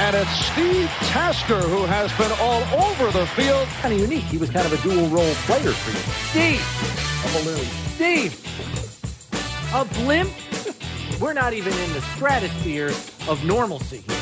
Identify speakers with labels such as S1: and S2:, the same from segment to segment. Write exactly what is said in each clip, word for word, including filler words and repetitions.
S1: And it's Steve Tasker who has been all over the field.
S2: Kind of unique. He was kind of a dual-role player for you. Steve!
S1: A balloon.
S2: Steve! A blimp? We're not even in the stratosphere of normalcy here.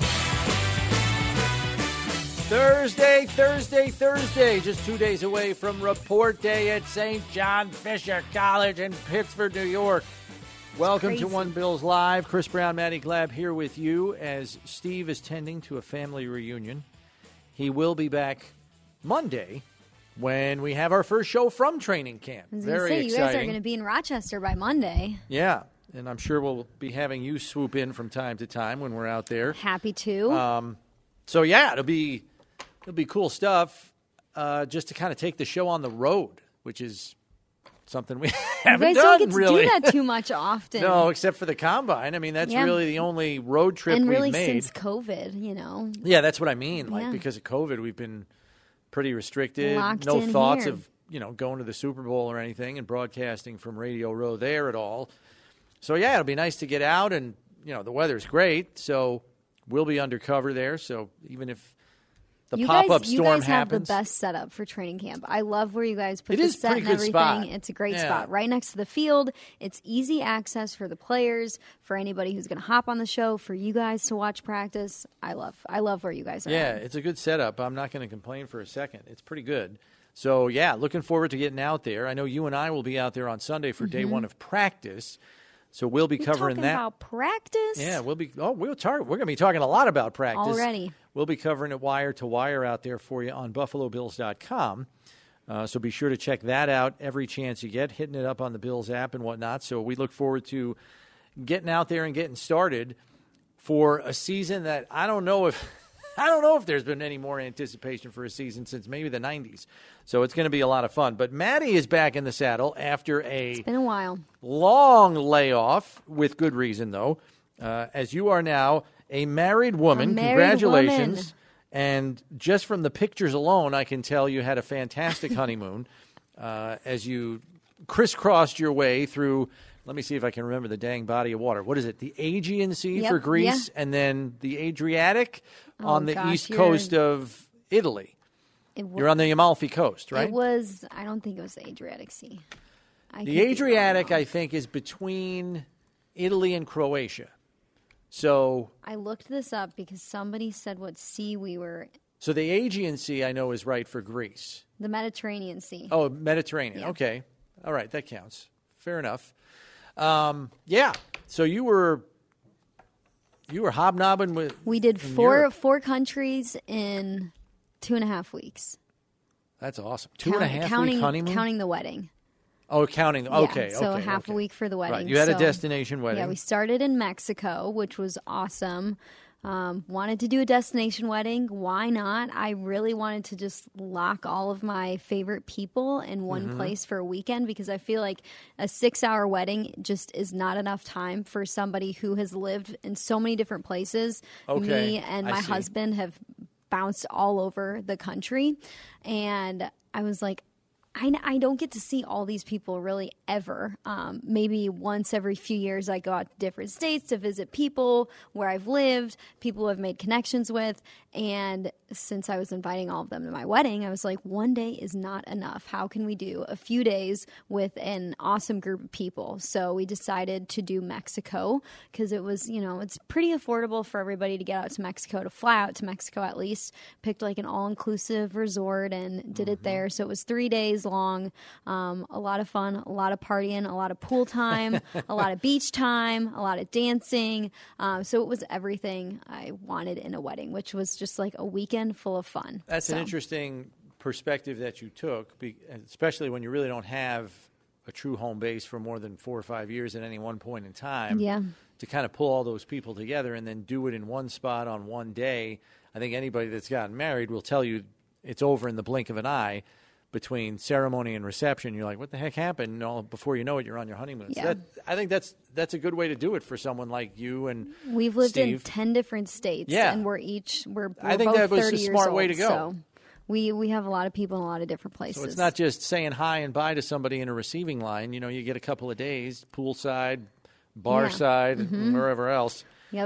S2: Thursday, Thursday, Thursday. Just two days away from report day at Saint John Fisher College in Pittsford, New York. Welcome to One Bills Live. Chris Brown, Matty Glab here with you as Steve is tending to a family reunion. He will be back Monday when we have our first show from training camp.
S3: I was
S2: Very
S3: say,
S2: exciting.
S3: You guys are going to be in Rochester by Monday.
S2: Yeah, and I'm sure we'll be having you swoop in from time to time when we're out there.
S3: Happy to.
S2: Um, so, yeah, it'll be it'll be cool stuff uh, just to kind of take the show on the road, which is something we haven't
S3: you guys
S2: done,
S3: don't get to
S2: really.
S3: do that too much often.
S2: No, except for the Combine. I mean, that's
S3: Yeah.
S2: really the only road trip
S3: and
S2: we've
S3: really
S2: made.
S3: since COVID, you know.
S2: Yeah, that's what I mean. Like,
S3: Yeah.
S2: because of COVID, we've been pretty restricted.
S3: Locked
S2: no
S3: in
S2: thoughts
S3: here.
S2: of, you know, going to the Super Bowl or anything and broadcasting from Radio Row there at all. So, yeah, it'll be nice to get out, and, you know, the weather's great, so we'll be undercover there. So even if the
S3: you
S2: pop-up
S3: guys,
S2: storm
S3: you guys
S2: happens.
S3: have the best setup for training camp. I love where you guys put
S2: It
S3: the
S2: is a
S3: set
S2: pretty
S3: and
S2: good
S3: everything.
S2: spot.
S3: It's a great
S2: Yeah.
S3: spot right next to the field. It's easy access for the players, for anybody who's going to hop on the show, for you guys to watch practice. I love, I love where you guys are.
S2: Yeah,
S3: at.
S2: it's a good setup. I'm not going to complain for a second. It's pretty good. So, yeah, looking forward to getting out there. I know you and I will be out there on Sunday for day one of practice. So we'll be
S3: We're
S2: covering
S3: talking
S2: that.
S3: about practice.
S2: Yeah, we'll be. Oh, we'll tar- We're going to be talking a lot about practice
S3: Already.
S2: We'll be covering it wire to wire out there for you on Buffalo Bills dot com. Uh, so be sure to check that out every chance you get, hitting it up on the Bills app and whatnot. So we look forward to getting out there and getting started for a season that I don't know if I don't know if there's been any more anticipation for a season since maybe the nineties. So it's going to be a lot of fun. But Maddie is back in the saddle after a
S3: It's been a while.
S2: long layoff, with good reason, though, uh, as you are now a married woman.
S3: A married
S2: Congratulations.
S3: woman.
S2: And just from the pictures alone, I can tell you had a fantastic honeymoon uh, as you crisscrossed your way through, let me see if I can remember the dang body of water. What is it? The Aegean Sea
S3: Yep,
S2: for Greece,
S3: yeah.
S2: and then the Adriatic
S3: Oh,
S2: on the
S3: gosh,
S2: east
S3: you're-
S2: coast of Italy.
S3: It wa-
S2: You're on the Amalfi Coast, right?
S3: It was, I don't think it was the Adriatic Sea. I could
S2: The
S3: be
S2: Adriatic,
S3: wrong.
S2: I think, is between Italy and Croatia. So,
S3: I looked this up because somebody said what sea we were.
S2: so the Aegean Sea, I know, is right for Greece.
S3: The Mediterranean Sea.
S2: Oh, Mediterranean.
S3: Yeah.
S2: Okay. All right, that counts. Fair enough. Um, yeah. So you were you were hobnobbing with.
S3: We did
S2: in
S3: four
S2: Europe.
S3: four countries in two and a half weeks.
S2: That's awesome. Two and a half
S3: counting,
S2: week honeymoon.
S3: Counting the wedding.
S2: Oh, counting.
S3: Yeah,
S2: Okay.
S3: so
S2: okay,
S3: half
S2: okay.
S3: a week for the wedding.
S2: Right. You had a
S3: So,
S2: destination wedding.
S3: Yeah, we started in Mexico, which was awesome. Um, wanted to do a destination wedding. Why not? I really wanted to just lock all of my favorite people in one
S2: Mm-hmm.
S3: place for a weekend because I feel like a six-hour wedding just is not enough time for somebody who has lived in so many different places.
S2: Okay,
S3: Me and
S2: I
S3: my
S2: see.
S3: husband have bounced all over the country, and I was like, I, I don't get to see all these people really ever. Um, maybe once every few years I go out to different states to visit people where I've lived, people I've made connections with. And since I was inviting all of them to my wedding, I was like, one day is not enough. How can we do a few days with an awesome group of people? So we decided to do Mexico because it was, you know, it's pretty affordable for everybody to get out to Mexico, to fly out to Mexico at least. Picked like an all-inclusive resort and did it there. So it was three days long, um, a lot of fun, a lot of partying, a lot of pool time, a lot of beach time, a lot of dancing. Um, so it was everything I wanted in a wedding, which was just like a weekend full of fun.
S2: That's
S3: So,
S2: an interesting perspective that you took, be- especially when you really don't have a true home base for more than four or five years at any one point in time.
S3: Yeah.
S2: To kind of pull all those people together and then do it in one spot on one day. I think anybody that's gotten married will tell you it's over in the blink of an eye. Between ceremony and reception, you're like, what the heck happened? And all, before you know it, you're on your honeymoon. So
S3: Yeah.
S2: that, I think that's that's a good way to do it for someone like you and
S3: We've lived in
S2: Steve.
S3: ten different states,
S2: Yeah.
S3: and we're each we're, we're
S2: I think
S3: both
S2: that was a
S3: thirty years
S2: smart way
S3: old,
S2: to go.
S3: So we we have a lot of people in a lot of different places.
S2: So it's not just saying hi and bye to somebody in a receiving line. You know, you get a couple of days, poolside, bar
S3: Yeah.
S2: side,
S3: Mm-hmm.
S2: wherever else.
S3: Yep.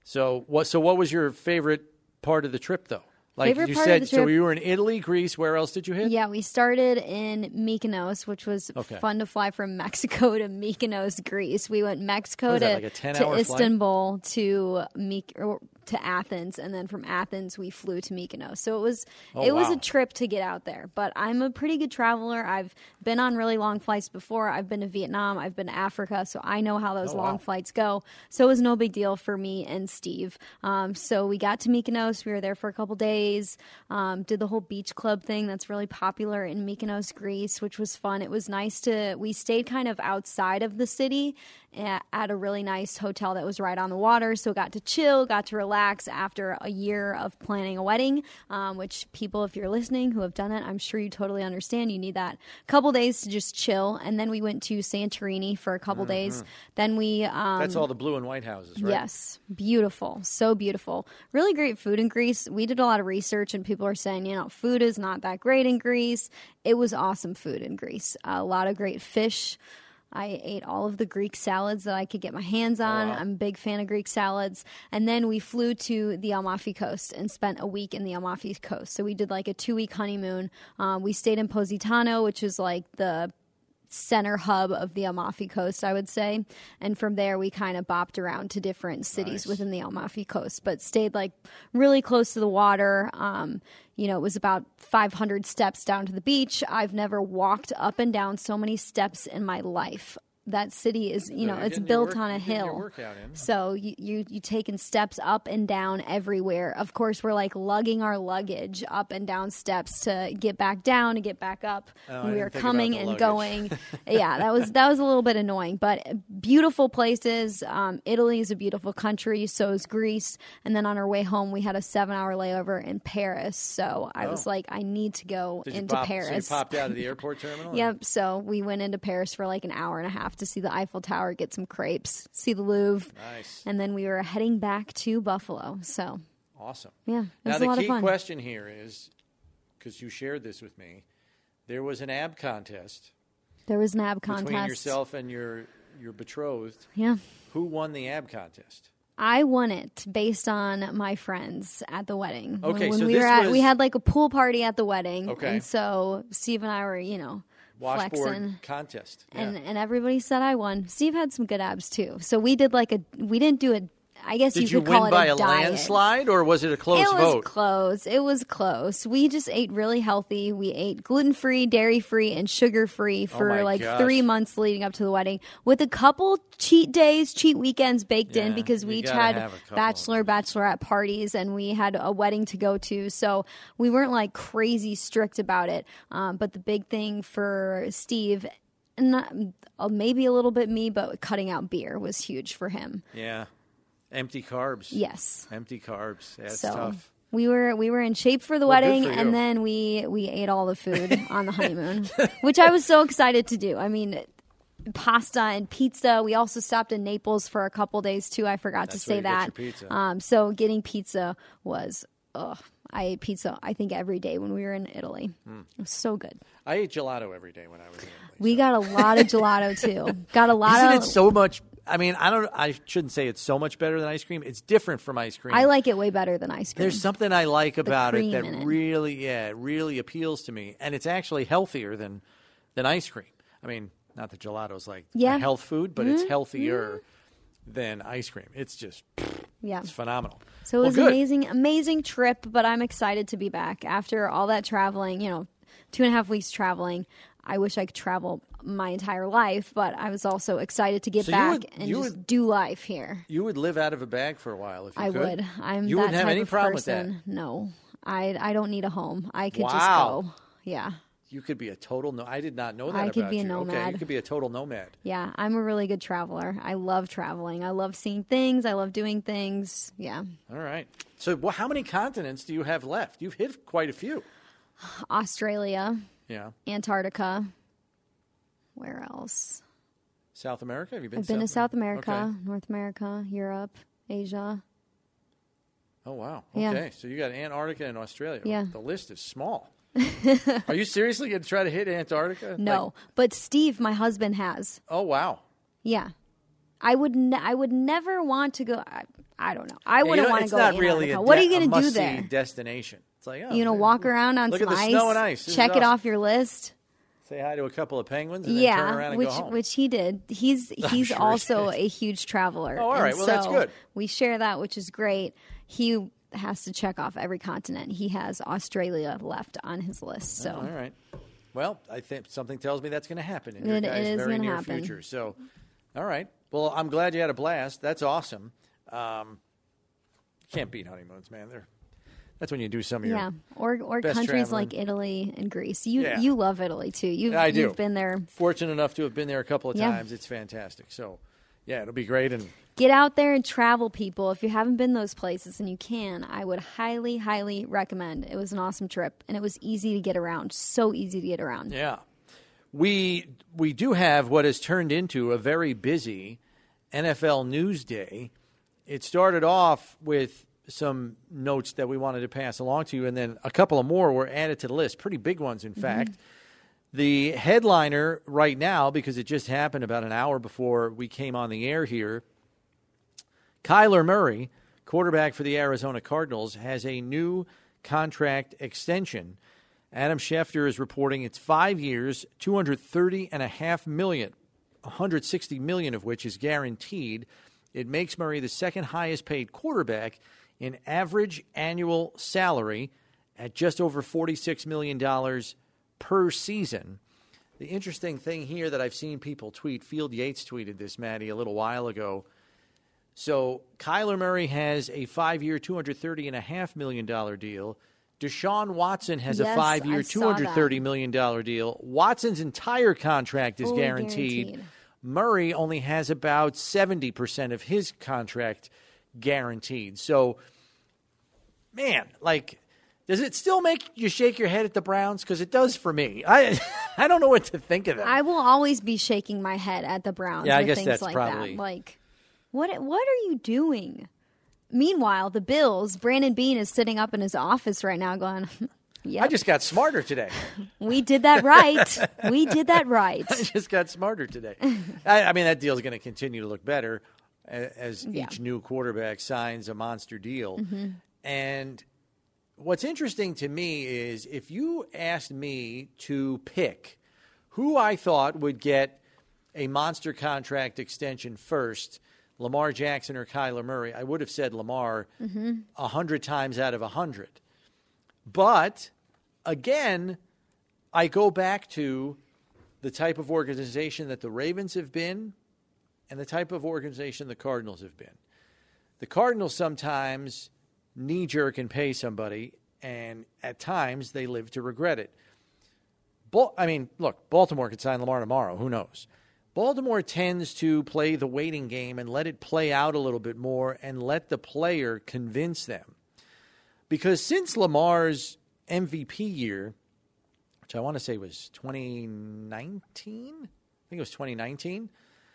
S2: So what? So what was your favorite part of the trip, though? Like
S3: Favorite
S2: you
S3: part
S2: said,
S3: of the
S2: so
S3: trip-
S2: you were in Italy, Greece. Where else did you hit?
S3: Yeah, we started in Mykonos, which was
S2: Okay.
S3: fun to fly from Mexico to Mykonos, Greece. We went Mexico
S2: What is
S3: to,
S2: that, like a
S3: to
S2: ten-hour flight?
S3: Istanbul to Myk- or to Athens, and then from Athens we flew to Mykonos. So it was
S2: Oh,
S3: it was
S2: wow.
S3: a trip to get out there. But I'm a pretty good traveler. I've been on really long flights before. I've been to Vietnam. I've been to Africa, so I know how those
S2: Oh,
S3: long
S2: wow.
S3: flights go. So it was no big deal for me and Steve. Um, so we got to Mykonos. We were there for a couple days. Um, did the whole beach club thing that's really popular in Mykonos, Greece, which was fun. It was nice to. We stayed kind of outside of the city at, at a really nice hotel that was right on the water. So got to chill, got to relax after a year of planning a wedding. Um, which people, if you're listening, who have done it, I'm sure you totally understand. You need that couple days to just chill, and then we went to Santorini for a couple days. Then we um,
S2: That's all the blue and white houses, right?
S3: Yes. Beautiful. So beautiful. Really great food in Greece. We did a lot of research, and people are saying, you know, food is not that great in Greece. It was awesome food in Greece. A lot of great fish. I ate all of the Greek salads that I could get my hands on.
S2: wow.
S3: I'm a big fan of Greek salads. And then we flew to the Amalfi Coast and spent a week in the Amalfi Coast. So we did like a two-week honeymoon. Um, we stayed in Positano, which is like the center hub of the Amalfi Coast, I would say. And from there, we kind of bopped around to different cities
S2: Nice.
S3: within the Amalfi Coast, but stayed like really close to the water. Um, you know, it was about five hundred steps down to the beach. I've never walked up and down so many steps in my life. That city is, you know,
S2: You're
S3: it's
S2: getting your
S3: built
S2: work-
S3: on a
S2: you're getting your
S3: hill.
S2: workout in.
S3: So you, you you taking steps up and down everywhere. Of course, we're like lugging our luggage up and down steps to get back down, to get back up.
S2: Oh, I
S3: we
S2: didn't
S3: were
S2: think
S3: coming
S2: about the
S3: and
S2: luggage.
S3: going. Yeah, that was that was a little bit annoying, but beautiful places. Um, Italy is a beautiful country. So is Greece. And then on our way home, we had a seven-hour layover in Paris. So I was
S2: Oh.
S3: like, I need to go
S2: Did you
S3: into
S2: pop,
S3: Paris.
S2: So you popped out of the airport terminal?
S3: Yep. So we went into Paris for like an hour and a half to see the Eiffel Tower, get some crepes, see the Louvre,
S2: Nice.
S3: and then we were heading back to Buffalo. So
S2: Awesome.
S3: yeah, it
S2: Now
S3: was
S2: the
S3: a lot
S2: key
S3: of fun.
S2: question here is, because you shared this with me, there was an ab contest
S3: There was an ab contest.
S2: between yourself and your your betrothed.
S3: Yeah.
S2: Who won the ab contest?
S3: I won it based on my friends at the wedding. When-
S2: Okay,
S3: when
S2: so
S3: we
S2: this
S3: were at,
S2: was-
S3: we had like a pool party at the wedding,
S2: Okay.
S3: and so Steve and I were, you know,
S2: Washboard
S3: flexing.
S2: contest. Yeah.
S3: And and everybody said I won. Steve had some good abs too. So we did like a we didn't do a I guess
S2: Did
S3: you
S2: you
S3: could call
S2: win
S3: it
S2: by
S3: a,
S2: a
S3: diet.
S2: landslide, or was it a close
S3: It was
S2: vote?
S3: close. It was close. We just ate really healthy. We ate gluten free, dairy free, and sugar free for
S2: my
S3: like
S2: gosh.
S3: three months leading up to the wedding, with a couple cheat days, cheat weekends baked in
S2: Yeah,
S3: because
S2: you
S3: we each
S2: gotta
S3: had
S2: have a couple of
S3: bachelor, bachelorette parties, and we had a wedding to go to. So we weren't like crazy strict about it. Um, but the big thing for Steve, and not, uh, maybe a little bit me, but cutting out beer was huge for him.
S2: Yeah. Empty carbs.
S3: Yes.
S2: Empty carbs. That's
S3: So
S2: tough.
S3: we were we were in shape for the
S2: Well, good
S3: wedding,
S2: for you.
S3: and then we we ate all the food on the honeymoon, which I was so excited to do. I mean, pasta and pizza. We also stopped in Naples for a couple days too. I forgot
S2: That's
S3: to
S2: where
S3: say
S2: you get
S3: that.
S2: your pizza.
S3: Um, so getting pizza was ugh. I ate pizza I think every day when we were in Italy.
S2: Hmm.
S3: It was so good.
S2: I ate gelato every day when I was in Italy.
S3: We got a lot of gelato too. Got a lot
S2: Isn't
S3: of.
S2: it so much? I mean, I don't. I shouldn't say it's so much better than ice cream. It's different from ice cream.
S3: I like it way better than ice cream.
S2: There's something I like about it
S3: cream
S2: that
S3: in it.
S2: really, yeah, it really appeals to me, and it's actually healthier than than ice cream. I mean, not that gelato's like
S3: Yeah. Mm-hmm.
S2: a health food, but it's healthier than ice cream. It's just,
S3: yeah.
S2: it's phenomenal.
S3: So it
S2: Well,
S3: was
S2: good.
S3: an amazing, amazing trip, but I'm excited to be back after all that traveling, you know, two and a half weeks traveling. I wish I could travel my entire life, but I was also excited to get
S2: So you
S3: back
S2: would-
S3: and
S2: you
S3: just
S2: would-
S3: do life here.
S2: You would live out of a bag for a while if you
S3: I
S2: could.
S3: would. I'm
S2: You
S3: that
S2: wouldn't have
S3: type
S2: any
S3: of
S2: problem with
S3: person.
S2: that.
S3: No, I I don't need a home. I could
S2: Wow.
S3: just go. Yeah.
S2: You could be a total. No, I did not know that
S3: I
S2: about
S3: could be a
S2: you. Okay,
S3: nomad.
S2: you could be a total nomad.
S3: Yeah, I'm a really good traveler. I love traveling. I love seeing things. I love doing things. Yeah.
S2: All right. So, well, how many continents do you have left? You've hit quite a few.
S3: Australia,
S2: Yeah.
S3: Antarctica. Where else?
S2: South America? Have you been?
S3: I've been to South America,
S2: Okay.
S3: North America, Europe, Asia.
S2: Oh wow.
S3: Yeah.
S2: Okay. So you got Antarctica and Australia.
S3: Yeah.
S2: The list is small. Are you seriously going to try to hit Antarctica?
S3: No,
S2: Like-
S3: but Steve, my husband, has.
S2: oh wow.
S3: Yeah. I would ne- I would never want to go. I, I don't know. I
S2: Yeah,
S3: wouldn't
S2: you know,
S3: want to
S2: it's
S3: go.
S2: not
S3: to
S2: really
S3: Antarctica.
S2: a
S3: What are
S2: de-
S3: you going
S2: a
S3: to do
S2: must-see
S3: there?
S2: destination. It's like, oh,
S3: You know,
S2: man,
S3: walk around on
S2: look
S3: some
S2: at the
S3: ice,
S2: snow and ice. This
S3: check
S2: is
S3: it
S2: awesome.
S3: off your list.
S2: Say hi to a couple of penguins and then turn around
S3: Yeah,
S2: and
S3: which
S2: go home.
S3: which he did. He's he's
S2: sure he
S3: also
S2: did.
S3: a huge traveler.
S2: Oh, all right.
S3: and
S2: Well, that's
S3: so
S2: good.
S3: We share that, which is great. He has to check off every continent. He has Australia left on his list. So
S2: All right. Well, I think something tells me that's going to happen in
S3: It-
S2: your
S3: it
S2: guys'
S3: is
S2: very
S3: gonna
S2: near
S3: happen.
S2: future. So, all right. Well, I'm glad you had a blast. That's awesome. Um, you can't beat honeymoons, man. They're, that's when you do some of your.
S3: yeah, or or
S2: best
S3: countries
S2: traveling.
S3: like Italy and Greece. You
S2: Yeah.
S3: you love Italy too. You've
S2: I do.
S3: you've been there.
S2: Fortunate enough to have been there a couple of
S3: Yeah.
S2: times. It's fantastic. So, yeah, it'll be great. And
S3: Get out there and travel, people. If you haven't been those places and you can, I would highly, highly recommend. It was an awesome trip, and it was easy to get around. So easy to get around.
S2: yeah, we we do have what has turned into a very busy N F L News Day. It started off with some notes that we wanted to pass along to you, and then a couple of more were added to the list. Pretty big ones, in fact. The headliner right now, because it just happened about an hour before we came on the air here, Kyler Murray, quarterback for the Arizona Cardinals, has a new contract extension. Adam Schefter is reporting it's five years, two hundred thirty and a half million, one hundred sixty million of which is guaranteed. It makes Murray the second highest paid quarterback in average annual salary at just over forty-six million dollars per season. The interesting thing here that I've seen people tweet, Field Yates tweeted this, Maddie, a little while ago. So Kyler Murray has a five-year, two hundred thirty and a half million dollar deal. Deshaun Watson has
S3: Yes,
S2: a five-year,
S3: I saw
S2: two hundred thirty million dollar deal. Watson's entire contract is
S3: Fully
S2: guaranteed.
S3: guaranteed.
S2: Murray only has about seventy percent of his contract guaranteed. So, man, like, does it still make you shake your head at the Browns? Because it does for me. I I don't know what to think of them.
S3: I will always be shaking my head at the Browns.
S2: Yeah, I
S3: with
S2: guess
S3: things
S2: that's
S3: like
S2: probably-
S3: that. Like, what what are you doing? Meanwhile, the Bills, Brandon Beane is sitting up in his office right now going, yep,
S2: I just got smarter today.
S3: we did that right. we did that right.
S2: I just got smarter today. I, I mean, that deal is going to continue to look better a- as
S3: Yeah.
S2: each new quarterback signs a monster deal. And what's interesting to me is if you asked me to pick who I thought would get a monster contract extension first, Lamar Jackson or Kyler Murray, I would have said Lamar a hundred times out of a hundred. But again, I go back to the type of organization that the Ravens have been and the type of organization the Cardinals have been. The Cardinals sometimes knee-jerk and pay somebody, and at times they live to regret it. Bal- I mean, look, Baltimore could sign Lamar tomorrow. Who knows? Baltimore tends to play the waiting game and let it play out a little bit more and let the player convince them. Because since Lamar's M V P year, which I want to say was twenty nineteen, I think it was twenty nineteen,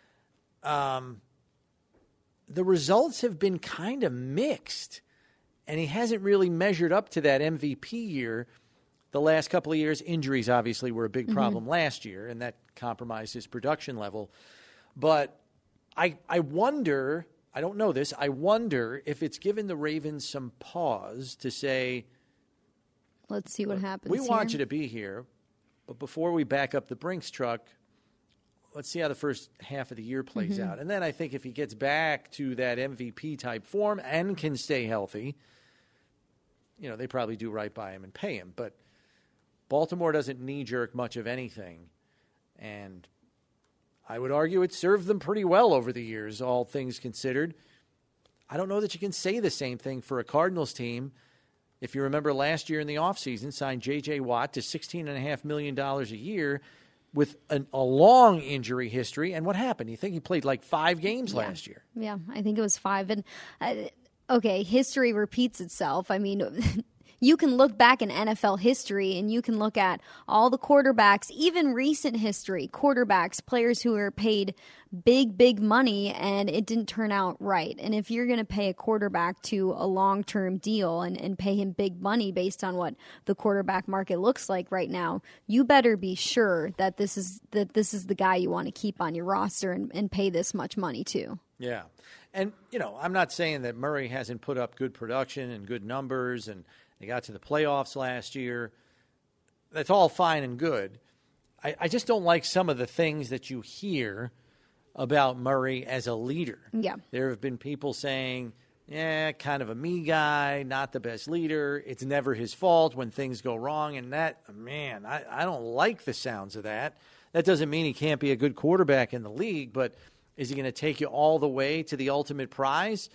S2: um, the results have been kind of mixed. And he hasn't really measured up to that M V P year the last couple of years. Injuries, obviously, were a big problem last year, and that compromised his production level. But I I wonder, I don't know this, I wonder if it's given the Ravens some pause to say,
S3: Let's see what happens.
S2: we want
S3: here.
S2: you to be here, but before we back up the Brinks truck, let's see how the first half of the year plays
S3: Mm-hmm.
S2: out. And then I think if he gets back to that M V P-type form and can stay healthy, you know, they probably do right by him and pay him. But Baltimore doesn't knee-jerk much of anything. And I would argue it served them pretty well over the years, all things considered. I don't know that you can say the same thing for a Cardinals team. If you remember last year in the offseason, signed J J. Watt to sixteen point five million dollars a year with an, a long injury history. And what happened? You think he played like five games
S3: Yeah.
S2: last year?
S3: Yeah, I think it was five. And uh, okay, history repeats itself. I mean, you can look back in N F L history and you can look at all the quarterbacks, even recent history, quarterbacks, players who are paid big, big money and it didn't turn out right. And if you're going to pay a quarterback to a long-term deal and, and pay him big money based on what the quarterback market looks like right now, you better be sure that this is that this is the guy you want to keep on your roster and, and pay this much money to.
S2: Yeah. And, you know, I'm not saying that Murray hasn't put up good production and good numbers and they got to the playoffs last year. That's all fine and good. I, I just don't like some of the things that you hear about Murray as a leader.
S3: Yeah.
S2: There have been people saying, yeah, kind of a me guy, not the best leader. It's never his fault when things go wrong. And that, man, I, I don't like the sounds of that. That doesn't mean he can't be a good quarterback in the league, but is he going to take you all the way to the ultimate prize?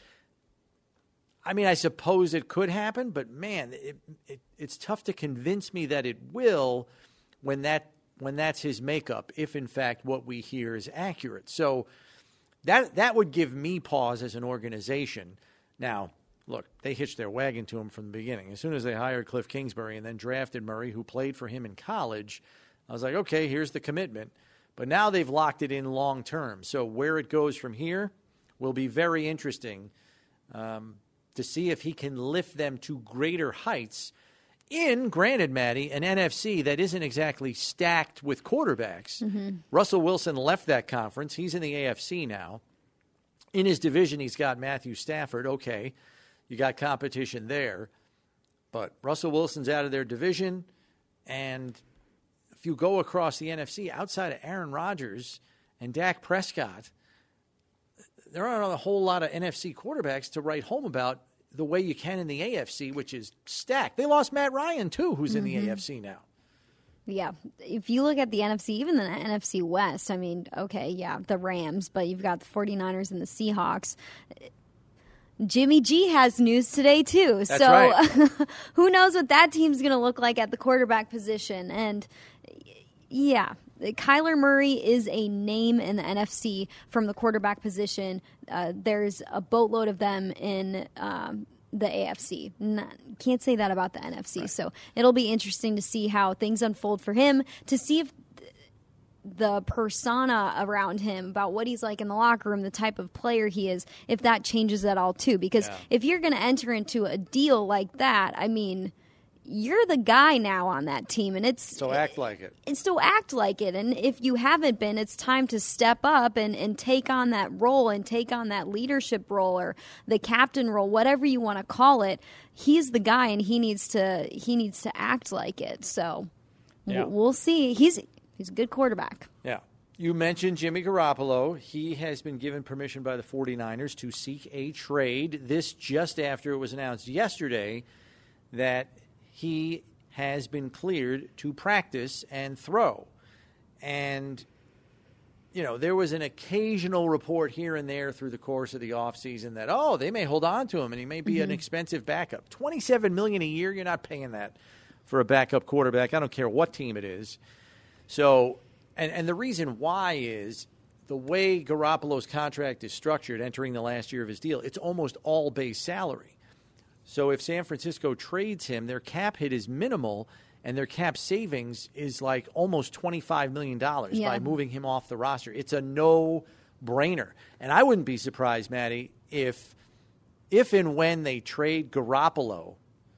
S2: I mean, I suppose it could happen, but, man, it, it, it's tough to convince me that it will when that when that's his makeup, if, in fact, what we hear is accurate. So that that would give me pause as an organization. Now, look, they hitched their wagon to him from the beginning. As soon as they hired Cliff Kingsbury and then drafted Murray, who played for him in college, I was like, okay, here's the commitment. But now they've locked it in long term. So where it goes from here will be very interesting um, to see if he can lift them to greater heights in, granted, Maddie, an N F C that isn't exactly stacked with quarterbacks. Mm-hmm. Russell Wilson left that conference. He's in the A F C now. In his division, he's got Matthew Stafford. Okay, you got competition there. But Russell Wilson's out of their division. And if you go across the N F C, outside of Aaron Rodgers and Dak Prescott, there aren't a whole lot of N F C quarterbacks to write home about the way you can in the A F C, which is stacked. They lost Matt Ryan, too, who's in the mm-hmm. A F C now.
S3: Yeah. If you look at the N F C, even the N F C West, I mean, okay, yeah, the Rams, but you've got the 49ers and the Seahawks. Jimmy G has news today, too.
S2: That's
S3: so
S2: right.
S3: Who knows what that team's going to look like at the quarterback position. And, yeah, Kyler Murray is a name in the N F C from the quarterback position. Uh, there's a boatload of them in um, the A F C. Not, can't say that about the N F C. Right. So it'll be interesting to see how things unfold for him, to see if the persona around him, about what he's like in the locker room, the type of player he is, if that changes at all, too. Because yeah. if you're going to enter into a deal like that, I mean, you're the guy now on that team, and it's
S2: so act like it.
S3: It's still act like it, and if you haven't been, it's time to step up and, and take on that role and take on that leadership role or the captain role, whatever you want to call it. He's the guy, and he needs to he needs to act like it. So
S2: yeah.
S3: we'll see. He's he's a good quarterback.
S2: Yeah. You mentioned Jimmy Garoppolo. He has been given permission by the 49ers to seek a trade. This just after it was announced yesterday that he has been cleared to practice and throw. And, you know, there was an occasional report here and there through the course of the offseason that, oh, they may hold on to him and he may be mm-hmm. an expensive backup. twenty-seven million dollars a year, you're not paying that for a backup quarterback. I don't care what team it is. So, and, and the reason why is the way Garoppolo's contract is structured entering the last year of his deal, it's almost all base salary. So if San Francisco trades him, their cap hit is minimal, and their cap savings is like almost twenty-five million dollars yeah. by moving him off the roster. It's a no-brainer. And I wouldn't be surprised, Maddie, if if and when they trade Garoppolo,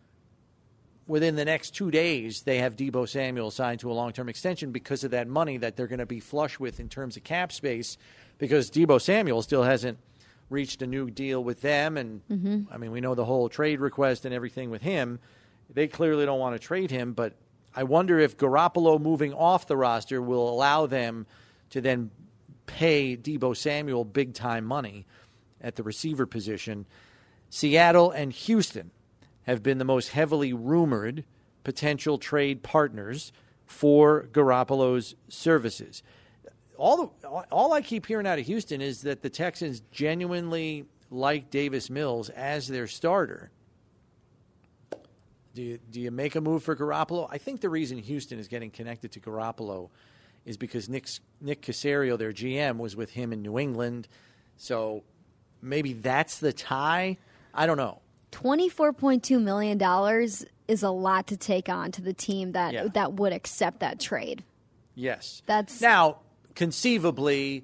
S2: within the next two days, they have Deebo Samuel signed to a long-term extension because of that money that they're going to be flush with in terms of cap space, because Deebo Samuel still hasn't reached a new deal with them. And, mm-hmm. I mean, we know the whole trade request and everything with him. They clearly don't want to trade him, but I wonder if Garoppolo moving off the roster will allow them to then pay Deebo Samuel big-time money at the receiver position. Seattle and Houston have been the most heavily rumored potential trade partners for Garoppolo's services. All the, all I keep hearing out of Houston is that the Texans genuinely like Davis Mills as their starter. Do you, do you make a move for Garoppolo? I think the reason Houston is getting connected to Garoppolo is because Nick, Nick Caserio, their G M, was with him in New England. So maybe that's the tie. I don't know.
S3: twenty-four point two million dollars is a lot to take on to the team that
S2: Yeah.
S3: that would accept that trade.
S2: Yes.
S3: That's
S2: Now, conceivably,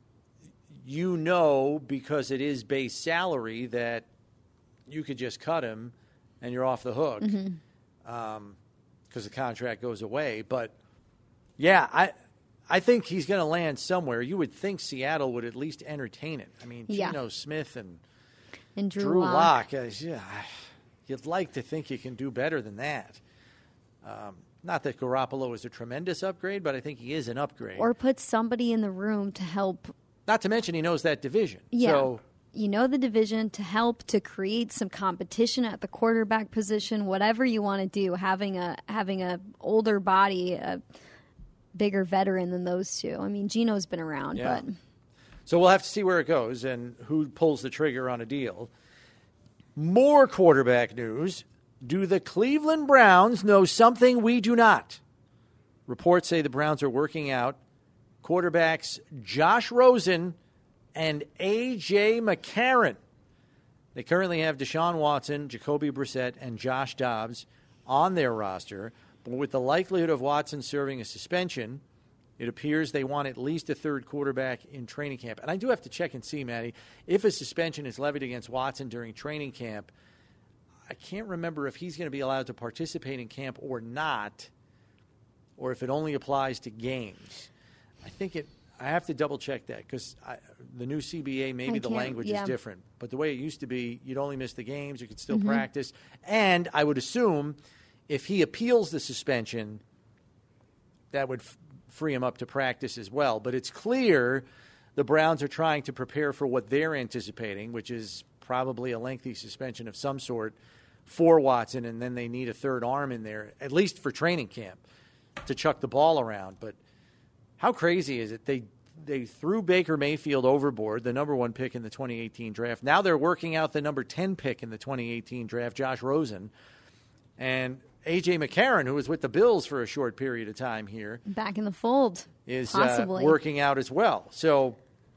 S2: you know, because it is base salary, that you could just cut him and you're off the hook because
S3: Mm-hmm.
S2: um, the contract goes away. But, yeah, I I think he's going to land somewhere. You would think Seattle would at least entertain it. I mean,
S3: Yeah.
S2: Geno Smith and
S3: and Drew,
S2: Drew
S3: Lock.
S2: Lock, uh, yeah, you'd like to think you can do better than that. Um, not that Garoppolo is a tremendous upgrade, but I think he is an upgrade.
S3: Or put somebody in the room to help.
S2: Not to mention he knows that division.
S3: Yeah.
S2: So,
S3: You know the division, to help to create some competition at the quarterback position, whatever you want to do, having a having a older body, a bigger veteran than those two. I mean, Geno's been around,
S2: Yeah.
S3: but
S2: so we'll have to see where it goes and who pulls the trigger on a deal. More quarterback news. Do the Cleveland Browns know something we do not? Reports say the Browns are working out quarterbacks Josh Rosen and A J. McCarron. They currently have Deshaun Watson, Jacoby Brissett, and Josh Dobbs on their roster. But with the likelihood of Watson serving a suspension, it appears they want at least a third quarterback in training camp. And I do have to check and see, Maddie, if a suspension is levied against Watson during training camp, I can't remember if he's going to be allowed to participate in camp or not, or if it only applies to games. I think it. I have to double check that because the new C B A, maybe
S3: I
S2: the
S3: can't-
S2: language
S3: yeah.
S2: is different. But the way it used to be, you'd only miss the games, you could still
S3: Mm-hmm.
S2: practice. And I would assume if he appeals the suspension, that would f- free him up to practice as well. But it's clear the Browns are trying to prepare for what they're anticipating, which is probably a lengthy suspension of some sort for Watson, and then they need a third arm in there, at least for training camp, to chuck the ball around. But how crazy is it? They they threw Baker Mayfield overboard, the number one pick in the twenty eighteen draft. Now they're working out the number ten pick in the twenty eighteen draft, Josh Rosen. And A J. McCarron, who was with the Bills for a short period of time here,
S3: back in the fold,
S2: is uh,
S3: possibly
S2: working out as well. So,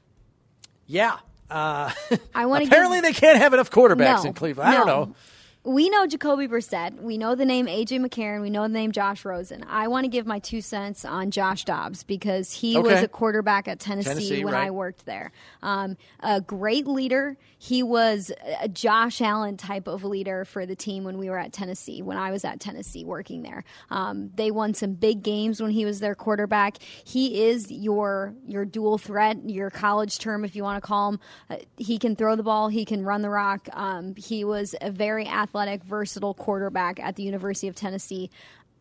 S2: yeah. Uh,
S3: I want to
S2: apparently they can't have enough quarterbacks
S3: No,
S2: in Cleveland. I don't
S3: no.
S2: know.
S3: We know Jacoby Brissett. We know the name A J. McCarron. We know the name Josh Rosen. I want to give my two cents on Josh Dobbs because he
S2: Okay.
S3: was a quarterback at Tennessee,
S2: Tennessee,
S3: when
S2: right.
S3: I worked there. Um, a great leader. He was a Josh Allen type of leader for the team when we were at Tennessee, when I was at Tennessee working there. Um, they won some big games when he was their quarterback. He is your your dual threat, your college term, if you want to call him. Uh, he can throw the ball. He can run the rock. Um, he was a very athletic, versatile quarterback at the University of Tennessee.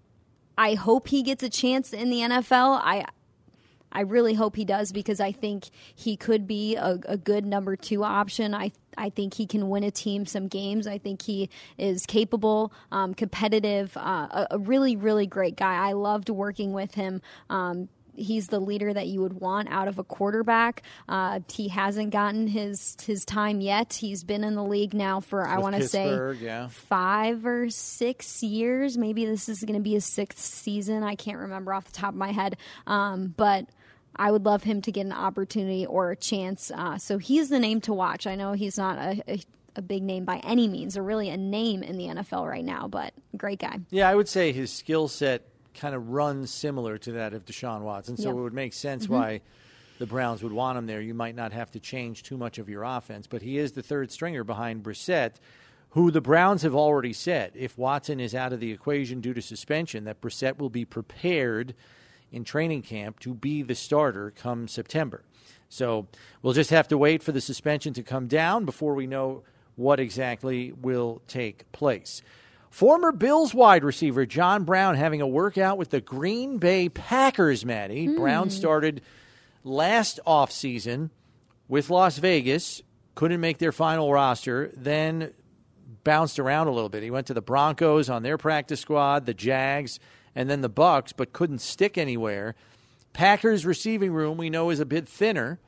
S3: I hope he gets a chance in the N F L. I I really hope he does because I think he could be a, a good number two option. I I think he can win a team some games. I think he is capable, um, competitive, uh, a, a really, really great guy. I loved working with him. Um, He's the leader that you would want out of a quarterback. Uh, he hasn't gotten his his time yet. He's been in the league now for, I
S2: With
S3: want to say,
S2: Pittsburgh, yeah.
S3: five or six years. Maybe this is going to be his sixth season. I can't remember off the top of my head. Um, but I would love him to get an opportunity or a chance. Uh, so he's the name to watch. I know he's not a, a, a big name by any means, or really a name in the N F L right now, but great guy.
S2: Yeah, I would say his skill set kind of runs similar to that of Deshaun Watson, so
S3: Yeah.
S2: it would make sense
S3: Mm-hmm.
S2: why the Browns would want him there. You might not have to change too much of your offense, but he is the third stringer behind Brissett, who the Browns have already said, if Watson is out of the equation due to suspension, that Brissett will be prepared in training camp to be the starter come September. So we'll just have to wait for the suspension to come down before we know what exactly will take place. Former Bills wide receiver John Brown having a workout with the Green Bay Packers, Maddie.
S3: Mm.
S2: Brown started last offseason with Las Vegas, couldn't make their final roster, then bounced around a little bit. He went to the Broncos on their practice squad, the Jags, and then the Bucs, but couldn't stick anywhere. Packers receiving room we know is a bit thinner,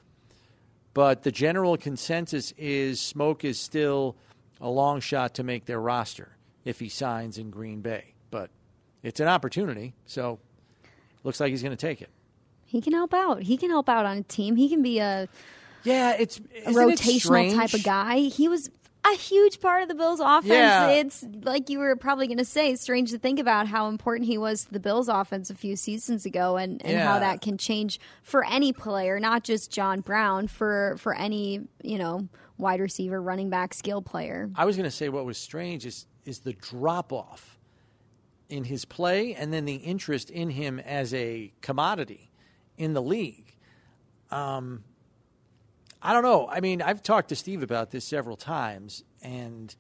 S2: but the general consensus is Smoke is still a long shot to make their roster if he signs in Green Bay. But it's an opportunity, so looks like he's going to take it.
S3: He can help out. He can help out on a team. He can be a,
S2: Yeah, it's
S3: a rotational type of guy. He was a huge part of the Bills' offense.
S2: Yeah.
S3: It's like you were probably going to say, strange to think about how important he was to the Bills' offense a few seasons ago, and, and
S2: Yeah.
S3: how that can change for any player, not just John Brown, for for any, you know, wide receiver, running back, skill player.
S2: I was going to say what was strange is is the drop off in his play, and then the interest in him as a commodity in the league. Um, I don't know. I mean, I've talked to Steve about this several times, and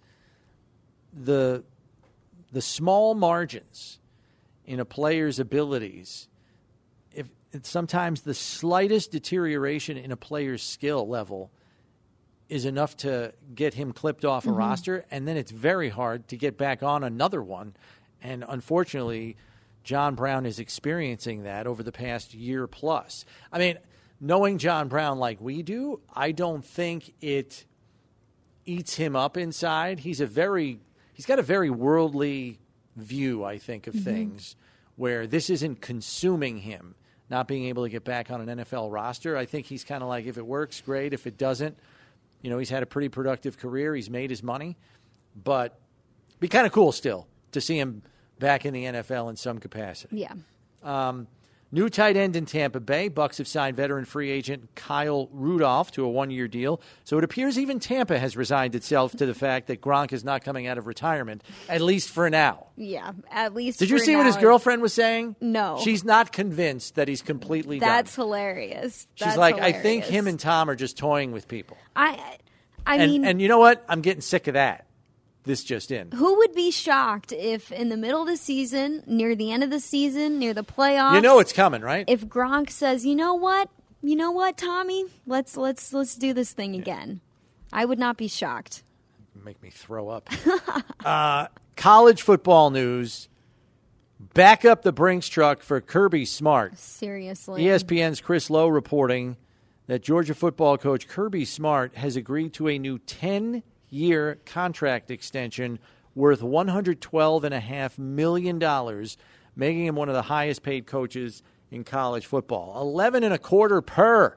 S2: the the small margins in a player's abilities, if it's sometimes the slightest deterioration in a player's skill level is enough to get him clipped off a mm-hmm. roster, and then it's very hard to get back on another one. And unfortunately, John Brown is experiencing that over the past year plus. I mean, knowing John Brown like we do, I don't think it eats him up inside. He's a very he's got a very worldly view, I think, of mm-hmm. things, where this isn't consuming him, not being able to get back on an N F L roster. I think he's kind of like, if it works, great. If it doesn't, you know, he's had a pretty productive career. He's made his money. But it'd be kind of cool still to see him back in the N F L in some capacity.
S3: Yeah.
S2: Um, new tight end in Tampa Bay. Bucks have signed veteran free agent Kyle Rudolph to a one-year deal. So it appears even Tampa has resigned itself to the fact that Gronk is not coming out of retirement, at least for now.
S3: Yeah, at least
S2: Did
S3: for
S2: you see
S3: now.
S2: what his girlfriend was saying?
S3: No.
S2: She's not convinced that he's completely
S3: That's
S2: done.
S3: hilarious.
S2: She's
S3: That's
S2: like,
S3: hilarious.
S2: I think him and Tom are just toying with people.
S3: I, I
S2: and,
S3: mean...
S2: And you know what? I'm getting sick of that. This just in.
S3: Who would be shocked if in the middle of the season, near the end of the season, near the playoffs,
S2: you know it's coming, right?
S3: If Gronk says, "You know what? You know what, Tommy? Let's let's let's do this thing yeah. again." I would not be shocked.
S2: Make me throw up. uh, college football news. Back up the Brinks truck for Kirby Smart.
S3: Seriously.
S2: E S P N's Chris Lowe reporting that Georgia football coach Kirby Smart has agreed to a new ten year contract extension worth one hundred twelve point five million dollars, making him one of the highest paid coaches in college football. eleven and a quarter per.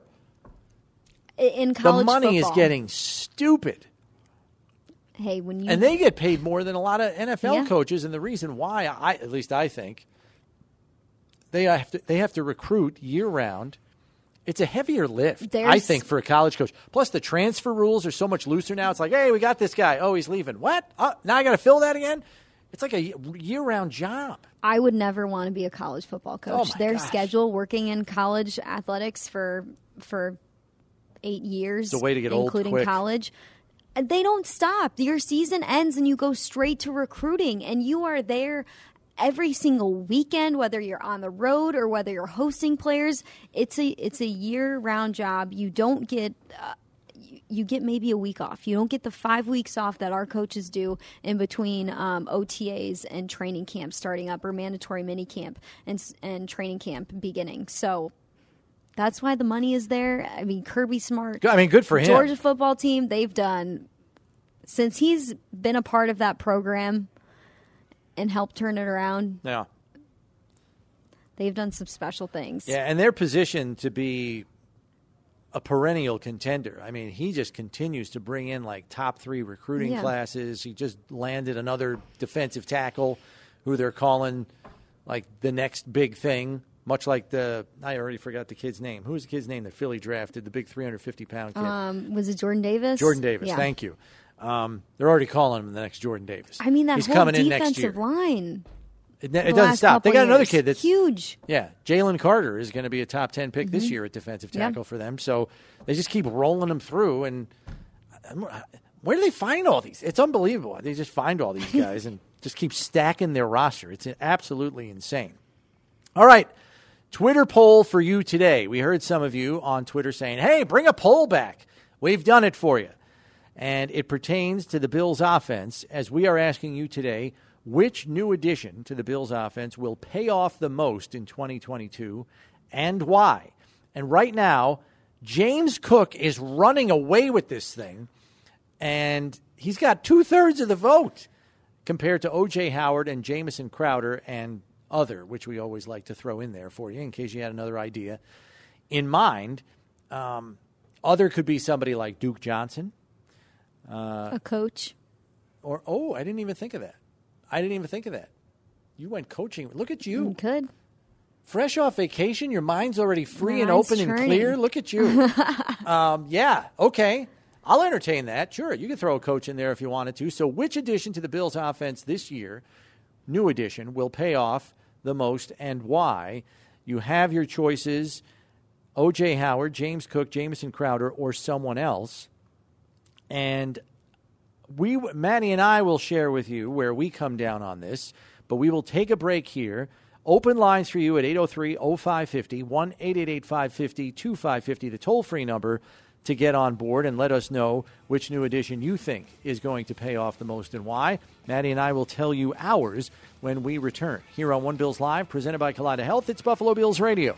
S3: In college
S2: The money
S3: football.
S2: is getting stupid.
S3: Hey, when you
S2: And they get paid more than a lot of N F L
S3: yeah.
S2: coaches, and the reason why, I at least I think, they have to they have to recruit year round. It's a heavier lift,
S3: There's,
S2: I think, for a college coach. Plus, the transfer rules are so much looser now. It's like, hey, we got this guy. Oh, he's leaving. What? Oh, now I got to fill that again? It's like a year-round job.
S3: I would never want to be a college football coach.
S2: Oh
S3: Their
S2: gosh.
S3: schedule, working in college athletics for for eight years,
S2: It's a way to get old
S3: including
S2: quick.
S3: college. They don't stop. Your season ends and you go straight to recruiting, and you are there every single weekend, whether you're on the road or whether you're hosting players. It's a it's a year-round job. You don't get uh, you, you get maybe a week off. You don't get the five weeks off that our coaches do in between um, O T As and training camp starting up, or mandatory mini camp and and training camp beginning. So that's why the money is there. I mean, Kirby Smart.
S2: I mean, good for him.
S3: Georgia football team, they've done, since he's been a part of that program and helped turn it around,
S2: Yeah.
S3: they've done some special things.
S2: Yeah, and they're positioned to be a perennial contender. I mean, he just continues to bring in like top three recruiting
S3: Yeah.
S2: classes. He just landed another defensive tackle who they're calling like the next big thing, much like the, I already forgot the kid's name. Who was the kid's name that Philly drafted, the big three hundred fifty pound kid?
S3: Um, was it Jordan Davis?
S2: Jordan Davis,
S3: Yeah.
S2: thank you. Um, they're already calling him the next Jordan Davis.
S3: I mean, that
S2: He's
S3: whole
S2: coming in next year.
S3: defensive line.
S2: It, it
S3: the
S2: doesn't
S3: last
S2: stop. They
S3: couple
S2: got another
S3: years.
S2: kid that's
S3: huge.
S2: Yeah, Jalen Carter is going to be a top ten pick
S3: Mm-hmm.
S2: this year at defensive
S3: Yeah.
S2: tackle for them. So they just keep rolling them through. And where do they find all these? It's unbelievable. They just find all these guys and just keep stacking their roster. It's absolutely insane. All right, Twitter poll for you today. We heard some of you on Twitter saying, hey, bring a poll back. We've done it for you. And it pertains to the Bills' offense, as we are asking you today, which new addition to the Bills' offense will pay off the most in twenty twenty-two and why? And right now, James Cook is running away with this thing, and he's got two-thirds of the vote compared to O J Howard and Jamison Crowder and other, which we always like to throw in there for you in case you had another idea in mind. Um, other could be somebody like Duke Johnson. Uh,
S3: a coach.
S2: Or, oh, I didn't even think of that. I didn't even think of that. You went coaching. Look at you.
S3: You could.
S2: Fresh off vacation, your mind's already free
S3: My
S2: and
S3: mind's
S2: open and
S3: churning.
S2: clear. Look at you. um, yeah, okay. I'll entertain that. Sure, you can throw a coach in there if you wanted to. So which addition to the Bills' offense this year, new addition, will pay off the most and why? You have your choices, O J. Howard, James Cook, Jamison Crowder, or someone else. And we, Manny and I will share with you where we come down on this, but we will take a break here. Open lines for you at eight oh three, oh five five oh, one eight eight eight, five five oh, two five five oh, the toll-free number to get on board and let us know which new addition you think is going to pay off the most and why. Maddie and I will tell you ours when we return. Here on One Bills Live, presented by Kaleida Health, it's Buffalo Bills Radio.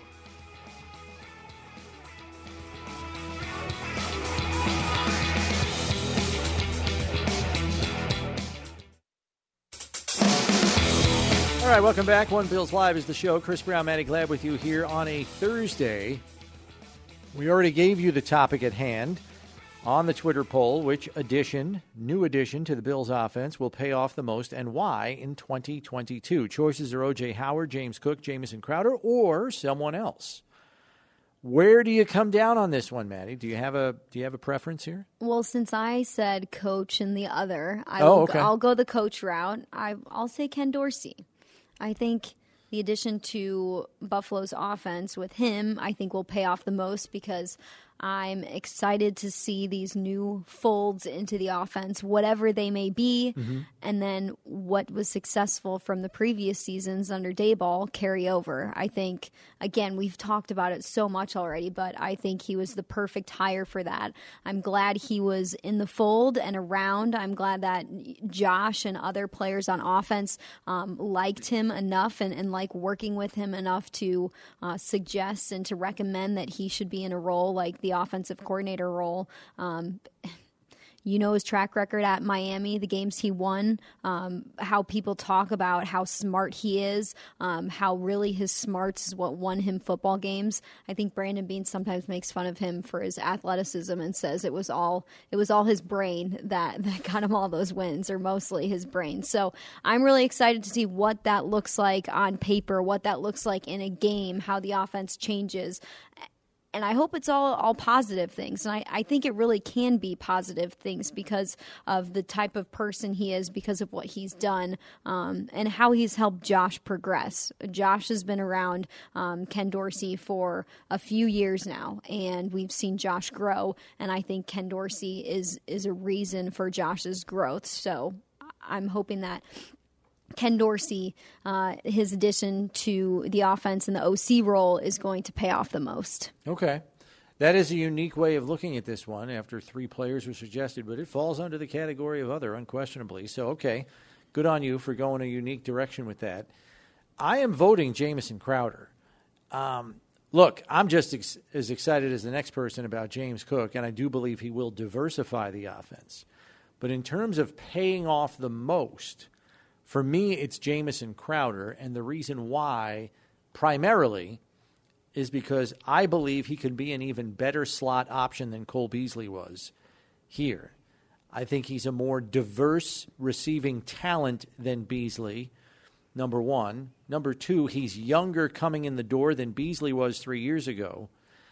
S2: All right, welcome back. One Bills Live is the show. Chris Brown, Matty Glab with you here on a Thursday. We already gave you the topic at hand on the Twitter poll. Which addition, new addition to the Bills offense will pay off the most and why in twenty twenty-two? Choices are O J. Howard, James Cook, Jamison Crowder, or someone else. Where do you come down on this one, Maddie? Do you have a do you have a preference here?
S3: Well, since I said coach and the other, I
S2: Oh,
S3: will,
S2: okay.
S3: I'll go the coach route. I, I'll say Ken Dorsey. I think the addition to Buffalo's offense with him, I think will pay off the most because I'm excited to see these new folds into the offense, whatever they may be,
S2: Mm-hmm.
S3: and then what was successful from the previous seasons under Dayball carry over. I think, again, we've talked about it so much already, but I think he was the perfect hire for that. I'm glad he was in the fold and around. I'm glad that Josh and other players on offense um, liked him enough and, and like working with him enough to uh, suggest and to recommend that he should be in a role like the offensive coordinator role. Um, you know his track record at Miami, the games he won, um, how people talk about how smart he is, um, how really his smarts is what won him football games. I think Brandon Beane sometimes makes fun of him for his athleticism and says it was all it was all his brain that, that got him all those wins, or mostly his brain. So I'm really excited to see what that looks like on paper, what that looks like in a game, how the offense changes. And I hope it's all, all positive things. And I, I think it really can be positive things because of the type of person he is, because of what he's done, um, and how he's helped Josh progress. Josh has been around um, Ken Dorsey for a few years now, and we've seen Josh grow. And I think Ken Dorsey is, is a reason for Josh's growth. So I'm hoping that Ken Dorsey, uh, his addition to the offense and the O C role is going to pay off the most.
S2: Okay. That is a unique way of looking at this one after three players were suggested, but it falls under the category of other, unquestionably. So, okay, good on you for going a unique direction with that. I am voting Jamison Crowder. Um, look, I'm just ex- as excited as the next person about James Cook, and I do believe he will diversify the offense. But in terms of paying off the most, for me, it's Jamison Crowder, and the reason why, primarily, is because I believe he could be an even better slot option than Cole Beasley was here. I think he's a more diverse receiving talent than Beasley, number one. Number two, he's younger coming in the door than Beasley was three years ago.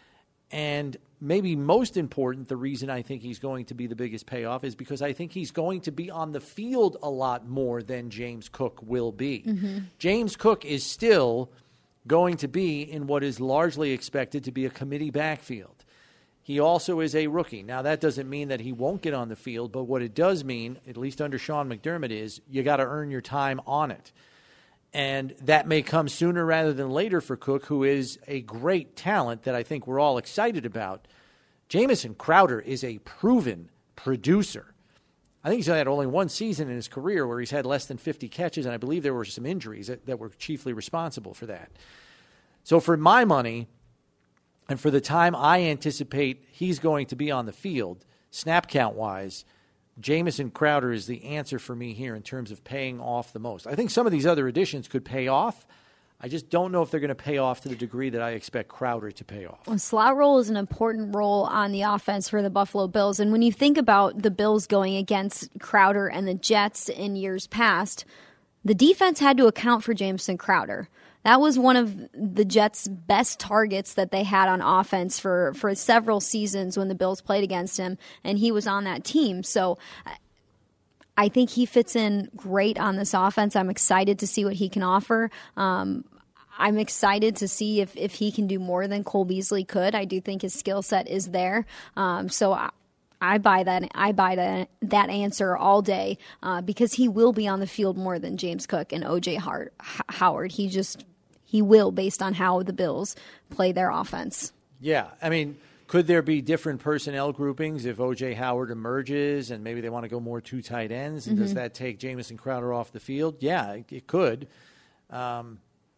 S2: And maybe most important, the reason I think he's going to be the biggest payoff is because I think he's going to be on the field a lot more than James Cook will be. Mm-hmm. James Cook is still going to be in what is largely expected to be a committee backfield. He also is a rookie. Now, that doesn't mean that he won't get on the field, but what it does mean, at least under Sean McDermott, is you got to earn your time on it. And that may come sooner rather than later for Cook, who is a great talent that I think we're all excited about. Jamison Crowder is a proven producer. I think he's had only one season in his career where he's had less than fifty catches, and I believe there were some injuries that, that were chiefly responsible for that. So for my money, and for the time I anticipate he's going to be on the field, snap count-wise, Jamison Crowder is the answer for me here in terms of paying off the most. I think some of these other additions could pay off. I just don't know if they're going to pay off to the degree that I expect Crowder to pay off.
S3: Well, slot role is an important role on the offense for the Buffalo Bills. And when you think about the Bills going against Crowder and the Jets in years past, the defense had to account for Jamison Crowder. That was one of the Jets' best targets that they had on offense for, for several seasons when the Bills played against him, and he was on that team. So I think he fits in great on this offense. I'm excited to see what he can offer. Um, I'm excited to see if, if he can do more than Cole Beasley could. I do think his skill set is there. Um, so I, I buy that. I buy that that answer all day uh, because he will be on the field more than James Cook and O J Hart, Howard. He just he will based on how the Bills play their offense.
S2: Yeah, I mean, could there be different personnel groupings if O J Howard emerges and maybe they want to go more two tight ends? And mm-hmm. does that take Jamison Crowder off the field? Yeah, it, it could. Um,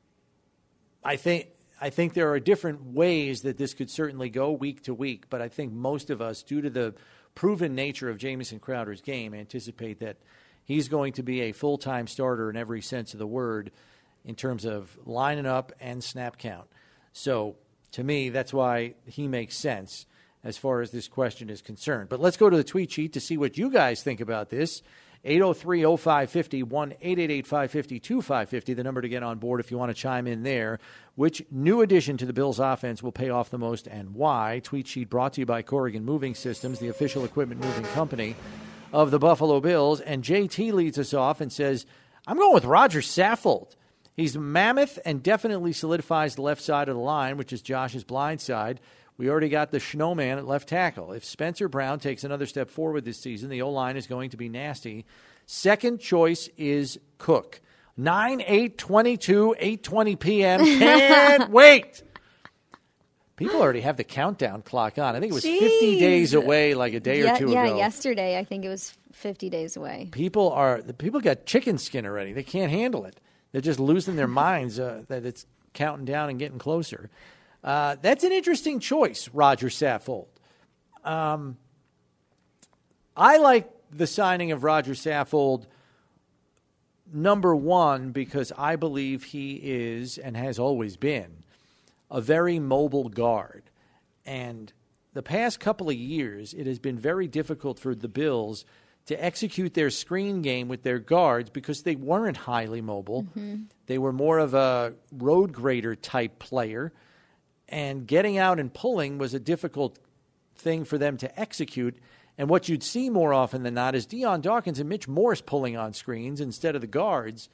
S2: I think. I think there are different ways that this could certainly go week to week, but I think most of us, due to the proven nature of Jamison Crowder's game, anticipate that he's going to be a full-time starter in every sense of the word in terms of lining up and snap count. So, to me, that's why he makes sense as far as this question is concerned. But let's go to the tweet sheet to see what you guys think about this. eight oh three oh five five oh, one eight eight eight five five oh two five five oh, the number to get on board if you want to chime in there. Which new addition to the Bills' offense will pay off the most and why? Tweet sheet brought to you by Corrigan Moving Systems, the official equipment moving company of the Buffalo Bills. And J T leads us off and says, I'm going with Roger Saffold. He's mammoth and definitely solidifies the left side of the line, which is Josh's blind side. We already got the snowman at left tackle. If Spencer Brown takes another step forward this season, the O-line is going to be nasty. Second choice is Cook. nine eight twenty-two, eight twenty p.m. Can't wait. People already have the countdown clock on. I think it was
S3: Jeez.
S2: fifty days away like a day
S3: yeah,
S2: or two
S3: yeah,
S2: ago.
S3: Yeah, yesterday I think it was fifty days away.
S2: People are the people got chicken skin already. They can't handle it. They're just losing their minds uh, that it's counting down and getting closer. Uh, that's an interesting choice, Roger Saffold. Um, I like the signing of Roger Saffold, number one, because I believe he is and has always been a very mobile guard. And the past couple of years, it has been very difficult for the Bills to execute their screen game with their guards because they weren't highly mobile. Mm-hmm. They were more of a road grader type player. And getting out and pulling was a difficult thing for them to execute. And what you'd see more often than not is Deion Dawkins and Mitch Morse pulling on screens instead of the guards.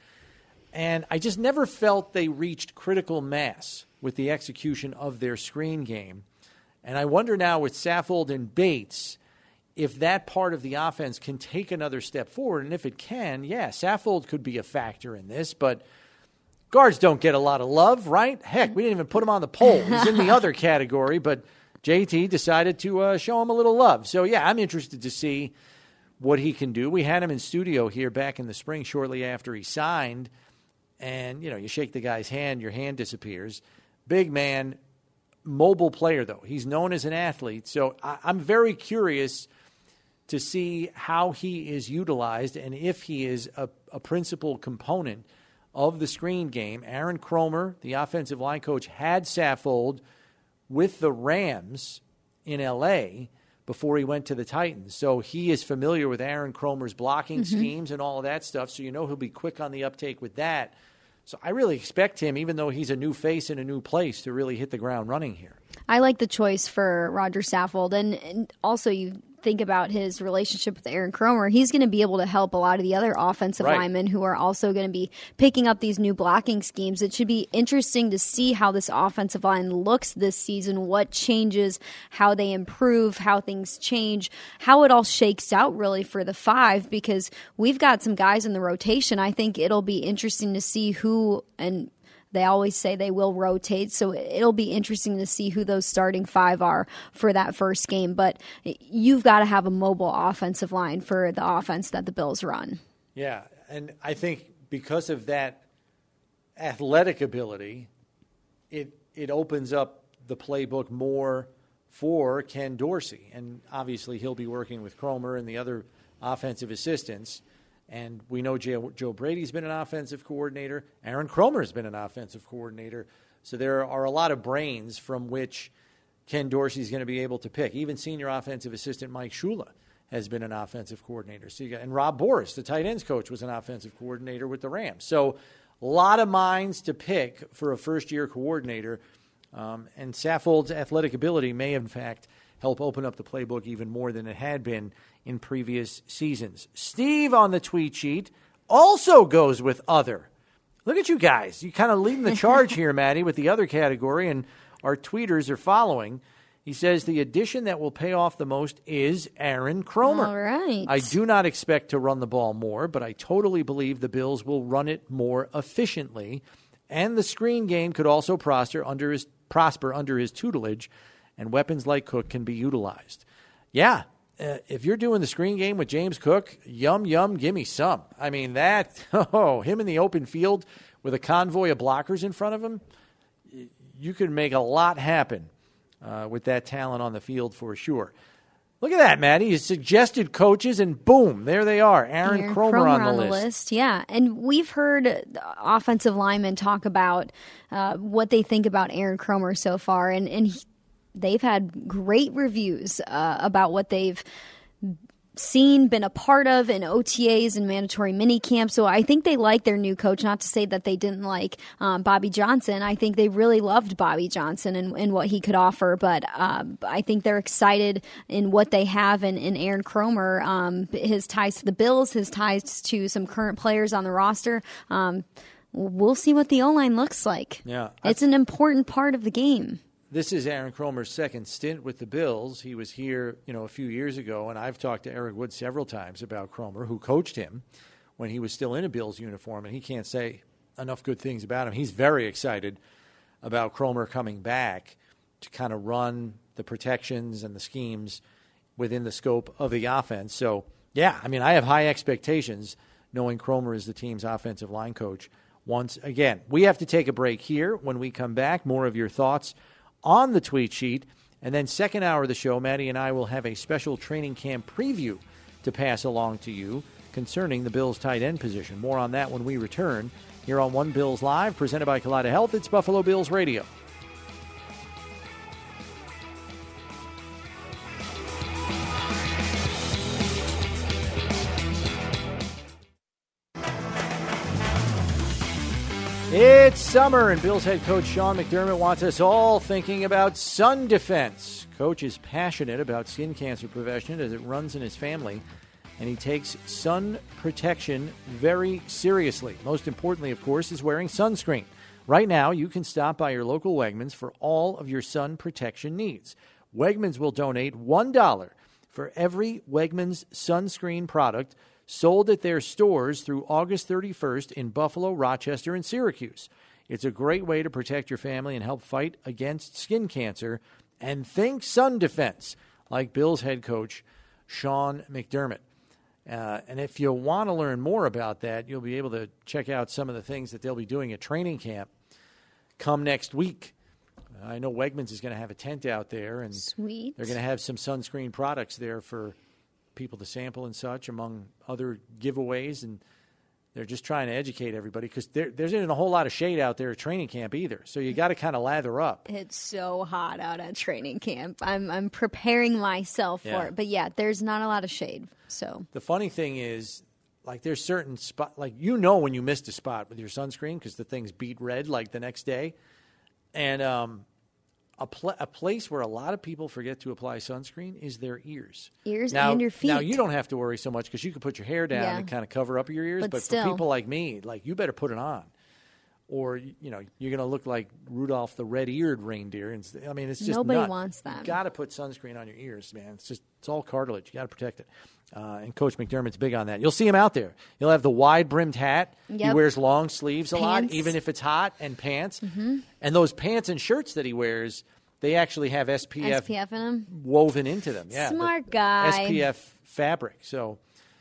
S2: And I just never felt they reached critical mass with the execution of their screen game. And I wonder now with Saffold and Bates if that part of the offense can take another step forward. And if it can, yeah, Saffold could be a factor in this. But guards don't get a lot of love, right? Heck, we didn't even put him on the poll. He's in the other category, but J T decided to uh, show him a little love. So, yeah, I'm interested to see what he can do. We had him in studio here back in the spring shortly after he signed. And, you know, you shake the guy's hand, your hand disappears. Big man, mobile player, though. He's known as an athlete. So I- I'm very curious to see how he is utilized and if he is a, a principal component of the screen game. Aaron Kromer, the offensive line coach, had Saffold with the Rams in L A before he went to the Titans. So he is familiar with Aaron Kromer's blocking mm-hmm. schemes and all of that stuff. So you know he'll be quick on the uptake with that. So I really expect him, even though he's a new face in a new place, to really hit the ground running here.
S3: I like the choice for Roger Saffold. And, and also you think about his relationship with Aaron Kromer, he's going to be able to help a lot of the other offensive right. linemen who are also going to be picking up these new blocking schemes. It should be interesting to see how this offensive line looks this season, what changes, how they improve, how things change, how it all shakes out really for the five, because we've got some guys in the rotation. I think it'll be interesting to see who, and they always say they will rotate, so it'll be interesting to see who those starting five are for that first game. But you've got to have a mobile offensive line for the offense that the Bills run.
S2: Yeah, and I think because of that athletic ability, it it opens up the playbook more for Ken Dorsey. And obviously he'll be working with Kromer and the other offensive assistants. And we know Joe, Joe Brady's been an offensive coordinator. Aaron Kromer's been an offensive coordinator. So there are a lot of brains from which Ken Dorsey's going to be able to pick. Even senior offensive assistant Mike Shula has been an offensive coordinator. So you got, and Rob Boris, the tight ends coach, was an offensive coordinator with the Rams. So a lot of minds to pick for a first-year coordinator. Um, and Saffold's athletic ability may, in fact, help open up the playbook even more than it had been in previous seasons. Steve on the tweet sheet also goes with other. Look at you guys. You kind of leading the charge here, Maddie, with the other category, and our tweeters are following. He says the addition that will pay off the most is Aaron Kromer.
S3: All right.
S2: I do not expect to run the ball more, but I totally believe the Bills will run it more efficiently, and the screen game could also prosper under his, prosper under his tutelage, and weapons like Cook can be utilized. Yeah. Uh, if you're doing the screen game with James Cook, yum, yum, give me some. I mean, that, oh, him in the open field with a convoy of blockers in front of him, you could make a lot happen uh, with that talent on the field for sure. Look at that, Maddie. You suggested coaches, and boom, there they are. Aaron,
S3: Aaron
S2: Kromer,
S3: Kromer
S2: on the
S3: on the
S2: list.
S3: list. Yeah, and we've heard offensive linemen talk about uh, what they think about Aaron Kromer so far, and, and he, they've had great reviews uh, about what they've seen, been a part of in O T As and mandatory mini camps. So I think they like their new coach. Not to say that they didn't like um, Bobby Johnson. I think they really loved Bobby Johnson and, and what he could offer. But um, I think they're excited in what they have in, in Aaron Kromer. Um, his ties to the Bills, his ties to some current players on the roster. Um, we'll see what the O-line looks like.
S2: Yeah,
S3: it's an important part of the game.
S2: This is Aaron Kromer's second stint with the Bills. He was here, you know, a few years ago, and I've talked to Eric Wood several times about Kromer, who coached him when he was still in a Bills uniform, and he can't say enough good things about him. He's very excited about Kromer coming back to kind of run the protections and the schemes within the scope of the offense. So, yeah, I mean, I have high expectations knowing Kromer is the team's offensive line coach once again. We have to take a break here. When we come back, more of your thoughts on the tweet sheet. And then second hour of the show, Maddie and I will have a special training camp preview to pass along to you concerning the Bills tight end position. More on that when we return here on One Bills Live, presented by Kaleida Health. It's Buffalo Bills Radio. It's summer, and Bills head coach Sean McDermott wants us all thinking about sun defense. Coach is passionate about skin cancer prevention as it runs in his family, and he takes sun protection very seriously. Most importantly, of course, is wearing sunscreen. Right now, you can stop by your local Wegmans for all of your sun protection needs. Wegmans will donate one dollar for every Wegmans sunscreen product sold at their stores through August thirty-first in Buffalo, Rochester, and Syracuse. It's a great way to protect your family and help fight against skin cancer. And think sun defense, like Bills head coach Sean McDermott. Uh, and if you want to learn more about that, you'll be able to check out some of the things that they'll be doing at training camp come next week. Uh, I know Wegmans is going to have a tent out there, and
S3: Sweet.
S2: They're going to have some sunscreen products there for people to sample and such, among other giveaways, and they're just trying to educate everybody because there, there isn't a whole lot of shade out there at training camp either. So you got to kind of lather up.
S3: It's so hot out at training camp. I'm I'm preparing myself
S2: Yeah.
S3: for it, but yeah, there's not a lot of shade. So
S2: The funny thing is, like, there's certain spot, like, you know when you missed a spot with your sunscreen because the thing's beat red like the next day, and um. A, pl- a place where a lot of people forget to apply sunscreen is their ears.
S3: Ears
S2: now,
S3: and your feet.
S2: Now, you don't have to worry so much because you can put your hair down
S3: Yeah.
S2: and kind of cover up your ears.
S3: But
S2: But,
S3: still.
S2: for people like me, like, you better put it on. Or, you know, you're going to look like Rudolph the red-eared reindeer. And s- I mean, it's just
S3: Nobody
S2: nut.
S3: wants that.
S2: You got to put sunscreen on your ears, man. It's just, it's all cartilage. You got to protect it. Uh, and Coach McDermott's big on that. You'll see him out there. He'll have the wide-brimmed hat. He
S3: Yep.
S2: wears long sleeves a lot,
S3: Pants.
S2: even if it's hot, and pants. Mm-hmm. And those pants and shirts that he wears, they actually have S P F,
S3: S P F in them.
S2: woven into them. Yeah,
S3: Smart
S2: the
S3: guy.
S2: S P F fabric. So,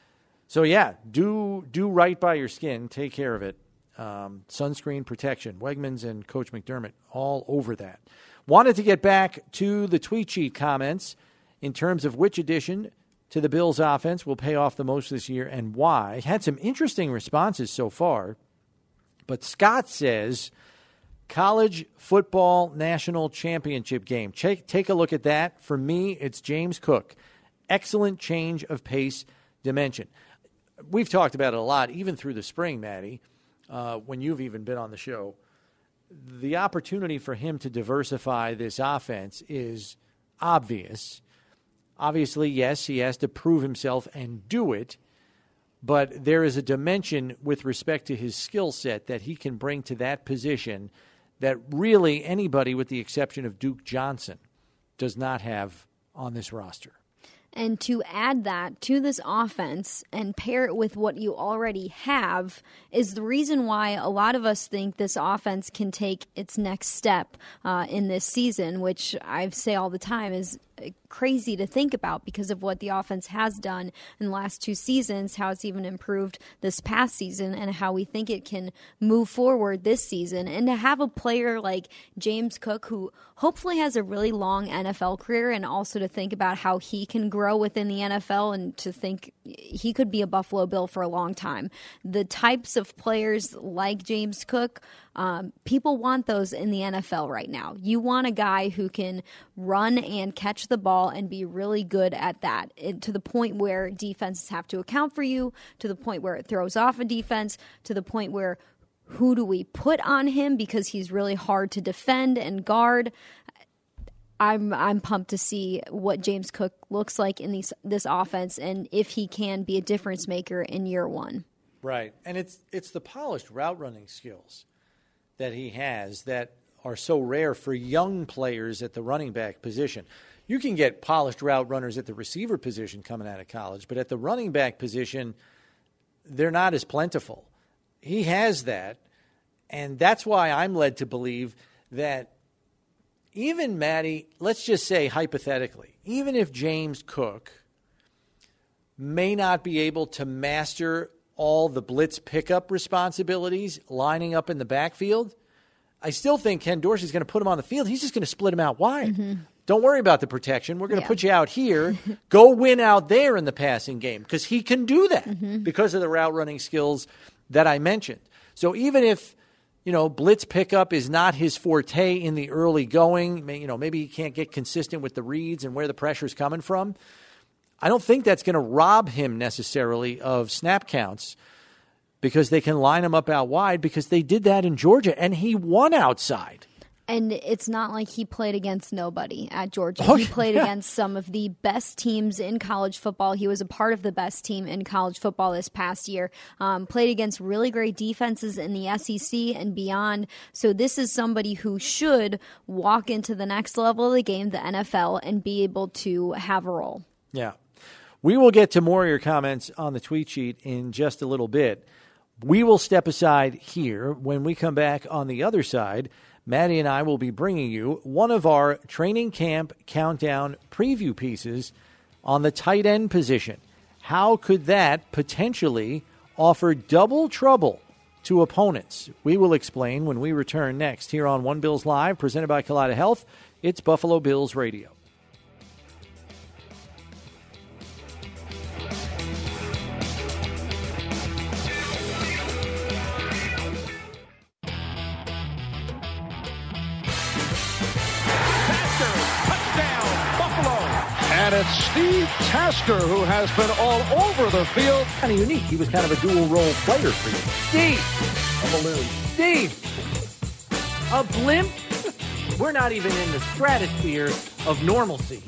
S2: so yeah, do do right by your skin. Take care of it. Um, sunscreen protection. Wegmans and Coach McDermott all over that. Wanted to get back to the tweet sheet comments in terms of which edition to the Bills offense will pay off the most this year and why. Had some interesting responses so far, but Scott says college football national championship game. Take, take a look at that. For me, it's James Cook. Excellent change of pace dimension. We've talked about it a lot, even through the spring, Maddie, uh, when you've even been on the show. The opportunity for him to diversify this offense is obvious. Obviously, yes, he has to prove himself and do it, but there is a dimension with respect to his skill set that he can bring to that position that really anybody, with the exception of Duke Johnson, does not have on this roster.
S3: And to add that to this offense and pair it with what you already have is the reason why a lot of us think this offense can take its next step uh, in this season, which I say all the time is crazy to think about because of what the offense has done in the last two seasons, how it's even improved this past season, and how we think it can move forward this season. And to have a player like James Cook, who hopefully has a really long N F L career, and also to think about how he can grow within the N F L and to think he could be a Buffalo Bill for a long time. The types of players like James Cook, Um, people want those in the N F L right now. You want a guy who can run and catch the ball and be really good at that, it, to the point where defenses have to account for you, to the point where it throws off a defense, to the point where who do we put on him because he's really hard to defend and guard. I'm I'm pumped to see what James Cook looks like in these, this offense and if he can be a difference maker in year one.
S2: Right, and it's it's the polished route running skills that he has that are so rare for young players at the running back position. You can get polished route runners at the receiver position coming out of college, but at the running back position, they're not as plentiful. He has that, and that's why I'm led to believe that even Maddie, let's just say hypothetically, even if James Cook may not be able to master all the blitz pickup responsibilities lining up in the backfield, I still think Ken Dorsey's going to put him on the field. He's just going to split him out wide. Mm-hmm. Don't worry about the protection. We're going to yeah. put you out here. Go win out there in the passing game because he can do that mm-hmm. because of the route running skills that I mentioned. So even if, you know, blitz pickup is not his forte in the early going, you know, maybe he can't get consistent with the reads and where the pressure is coming from, I don't think that's going to rob him necessarily of snap counts because they can line him up out wide because they did that in Georgia, and he won outside.
S3: And it's not like he played against nobody at Georgia.
S2: Oh,
S3: he played
S2: yeah.
S3: against some of the best teams in college football. He was a part of the best team in college football this past year. Um, played against really great defenses in the S E C and beyond. So this is somebody who should walk into the next level of the game, the N F L, and be able to have a role.
S2: Yeah. We will get to more of your comments on the tweet sheet in just a little bit. We will step aside here. When we come back on the other side, Maddie and I will be bringing you one of our training camp countdown preview pieces on the tight end position. How could that potentially offer double trouble to opponents? We will explain when we return next here on One Bills Live, presented by Kaleida Health. It's Buffalo Bills Radio.
S1: And it's Steve Tasker who has been all over the field.
S2: Kind of unique. He was kind of a dual-role player for you. Steve! A balloon. Steve! A blimp? We're not even in the stratosphere of normalcy.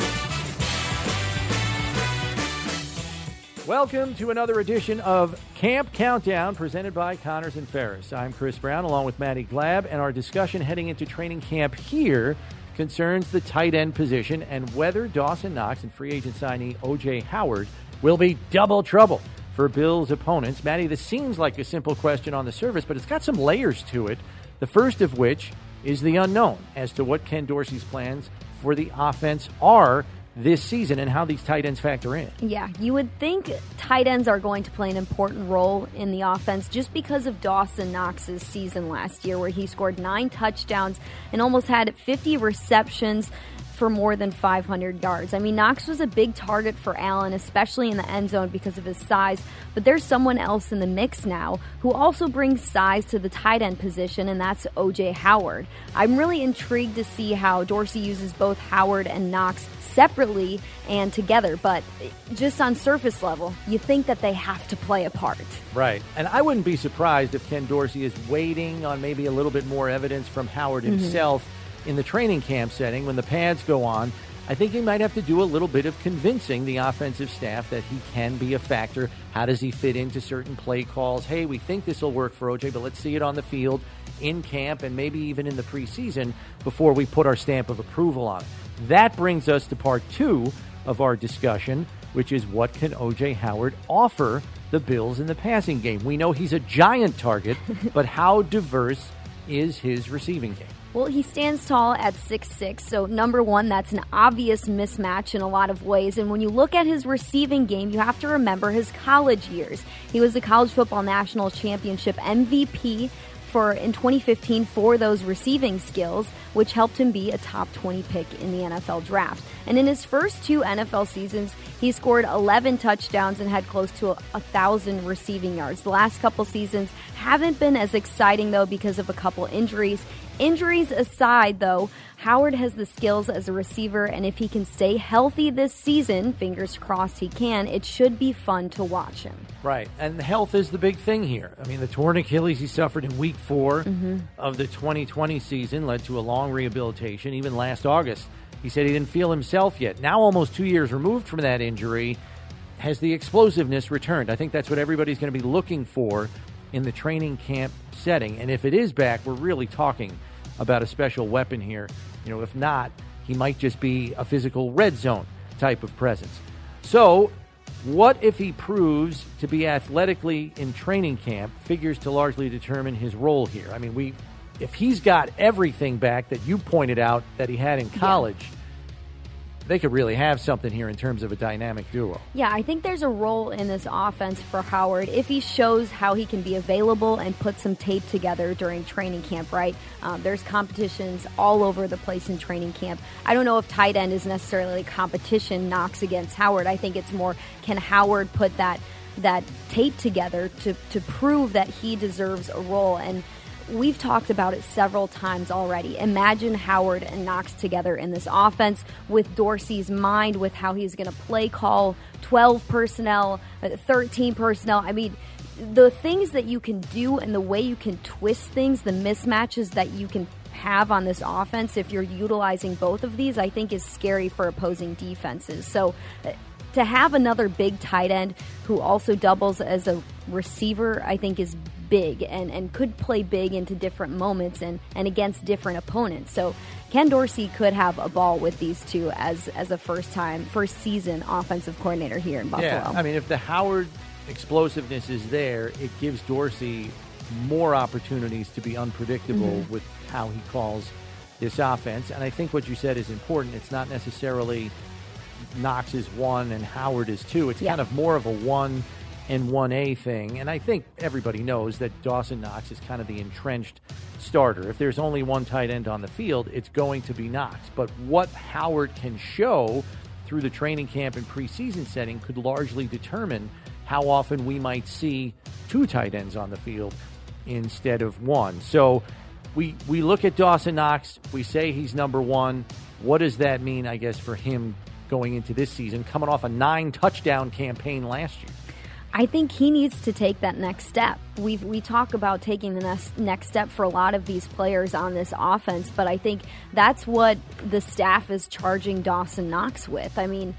S2: Welcome to another edition of Camp Countdown, presented by Connors and Ferris. I'm Chris Brown, along with Maddie Glab, and our discussion heading into training camp here concerns the tight end position and whether Dawson Knox and free agent signee O J Howard will be double trouble for Bills' opponents. Maddie, this seems like a simple question on the surface, but it's got some layers to it, the first of which is the unknown as to what Ken Dorsey's plans for the offense are this season and how these tight ends factor in.
S3: Yeah, you would think tight ends are going to play an important role in the offense just because of Dawson Knox's season last year, where he scored nine touchdowns and almost had fifty receptions for for more than five hundred yards. I mean, Knox was a big target for Allen, especially in the end zone because of his size, but there's someone else in the mix now who also brings size to the tight end position, and that's O J Howard. I'm really intrigued to see how Dorsey uses both Howard and Knox separately and together, but just on surface level, you think that they have to play a part.
S2: Right. And I wouldn't be surprised if Ken Dorsey is waiting on maybe a little bit more evidence from Howard himself mm-hmm. in the training camp setting when the pads go on. I think he might have to do a little bit of convincing the offensive staff that he can be a factor. How does he fit into certain play calls? Hey, we think this will work for O J, but let's see it on the field, in camp, and maybe even in the preseason before we put our stamp of approval on it. That brings us to part two of our discussion, which is what can O J Howard offer the Bills in the passing game? We know he's a giant target, but how diverse is his receiving game?
S3: Well, he stands tall at six six, so number one, that's an obvious mismatch in a lot of ways. And when you look at his receiving game, you have to remember his college years. He was the College Football National Championship M V P for in twenty fifteen for those receiving skills, which helped him be a top twenty pick in the N F L draft. And in his first two N F L seasons, he scored eleven touchdowns and had close to a, a thousand receiving yards. The last couple seasons haven't been as exciting, though, because of a couple injuries. Injuries aside, though, Howard has the skills as a receiver, and if he can stay healthy this season, fingers crossed he can, it should be fun to watch him.
S2: Right, and health is the big thing here. I mean, the torn Achilles he suffered in week four
S3: mm-hmm.
S2: of the twenty twenty season led to a long rehabilitation. Even last August, he said he didn't feel himself yet. Now, almost two years removed from that injury, has the explosiveness returned? I think that's what everybody's going to be looking for in the training camp setting. And if it is back, we're really talking about a special weapon here. You know, if not, he might just be a physical red zone type of presence. So what if he proves to be athletically in training camp, figures to largely determine his role here. I mean, we if he's got everything back that you pointed out that he had in college, yeah. they could really have something here in terms of a dynamic duo.
S3: Yeah, I think there's a role in this offense for Howard if he shows how he can be available and put some tape together during training camp, right? Um, there's competitions all over the place in training camp. I don't know if tight end is necessarily competition Knox against Howard. I think it's more, can Howard put that that tape together to, to prove that he deserves a role? And we've talked about it several times already. Imagine Howard and Knox together in this offense with Dorsey's mind, with how he's going to play call twelve personnel, thirteen personnel. I mean, the things that you can do and the way you can twist things, the mismatches that you can have on this offense if you're utilizing both of these, I think is scary for opposing defenses. So to have another big tight end who also doubles as a receiver, I think is big and, and could play big into different moments and, and against different opponents. So Ken Dorsey could have a ball with these two as as a first time, first season offensive coordinator here in Buffalo.
S2: Yeah, I mean, if the Howard explosiveness is there, it gives Dorsey more opportunities to be unpredictable mm-hmm. with how he calls this offense. And I think what you said is important. It's not necessarily Knox is one and Howard is two. It's yeah. kind of more of a one and one A thing. And I think everybody knows that Dawson Knox is kind of the entrenched starter. If there's only one tight end on the field, it's going to be Knox. But what Howard can show through the training camp and preseason setting could largely determine how often we might see two tight ends on the field instead of one. So we we look at Dawson Knox, we say he's number one. What does that mean, I guess, for him going into this season, coming off a nine-touchdown campaign last year?
S3: I think he needs to take that next step. We we talk about taking the next, next step for a lot of these players on this offense, but I think that's what the staff is charging Dawson Knox with. I mean,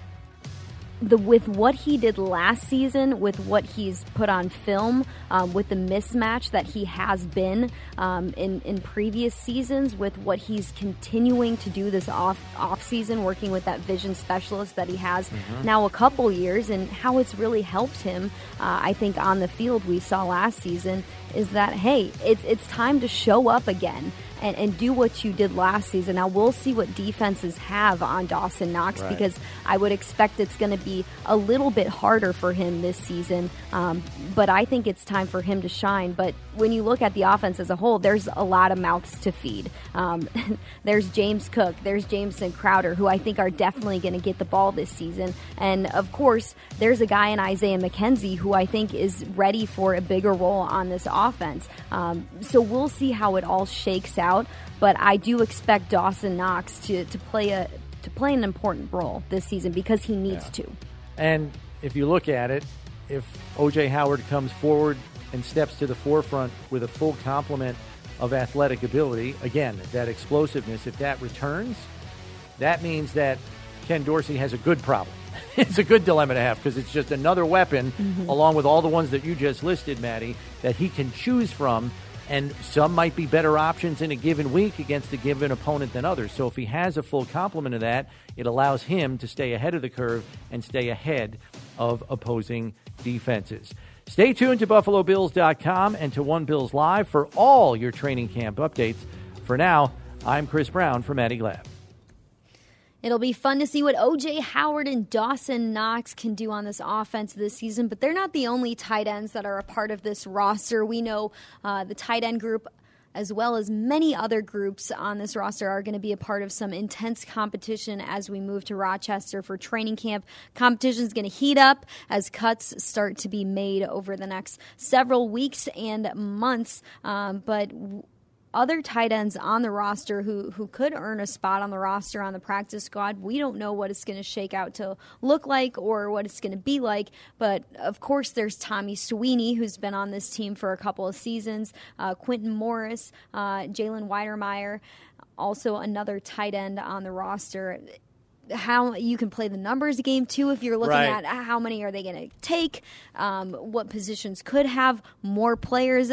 S3: the with what he did last season, with what he's put on film, um, with the mismatch that he has been um, in, in previous seasons, with what he's continuing to do this off off season, working with that vision specialist that he has mm-hmm. now a couple years, and how it's really helped him. Uh, I think on the field we saw last season is that, hey, it's it's time to show up again and, and do what you did last season. Now, we'll see what defenses have on Dawson Knox,
S2: right.
S3: because I would expect it's going to be a little bit harder for him this season. Um, but I think it's time for him to shine. But when you look at the offense as a whole, there's a lot of mouths to feed. Um, there's James Cook, there's Jameson Crowder, who I think are definitely going to get the ball this season. And, of course, there's a guy in Isaiah McKenzie who I think is ready for a bigger role on this offense. Um, so we'll see how it all shakes out. But I do expect Dawson Knox to, to play a to play an important role this season because he needs
S2: yeah.
S3: to.
S2: And if you look at it, if O J Howard comes forward and steps to the forefront with a full complement of athletic ability, again, that explosiveness, if that returns, that means that Ken Dorsey has a good problem. It's a good dilemma to have because it's just another weapon, mm-hmm. along with all the ones that you just listed, Maddie, that he can choose from. And some might be better options in a given week against a given opponent than others. So if he has a full complement of that, it allows him to stay ahead of the curve and stay ahead of opposing defenses. Stay tuned to Buffalo Bills dot com and to One Bills Live for all your training camp updates. For now, I'm Chris Brown for Maddie Glab.
S3: It'll be fun to see what O J Howard and Dawson Knox can do on this offense this season, but they're not the only tight ends that are a part of this roster. We know uh, the tight end group, as well as many other groups on this roster, are going to be a part of some intense competition as we move to Rochester for training camp. Competition is going to heat up as cuts start to be made over the next several weeks and months, um, but w- other tight ends on the roster who, who could earn a spot on the roster on the practice squad. We don't know what it's going to shake out to look like or what it's going to be like. But, of course, there's Tommy Sweeney, who's been on this team for a couple of seasons, uh, Quentin Morris, uh, Jalen Weidermeyer, also another tight end on the roster. How you can play the numbers game, too, if you're looking
S2: right.
S3: at how many are they going to take, um, what positions could have more players.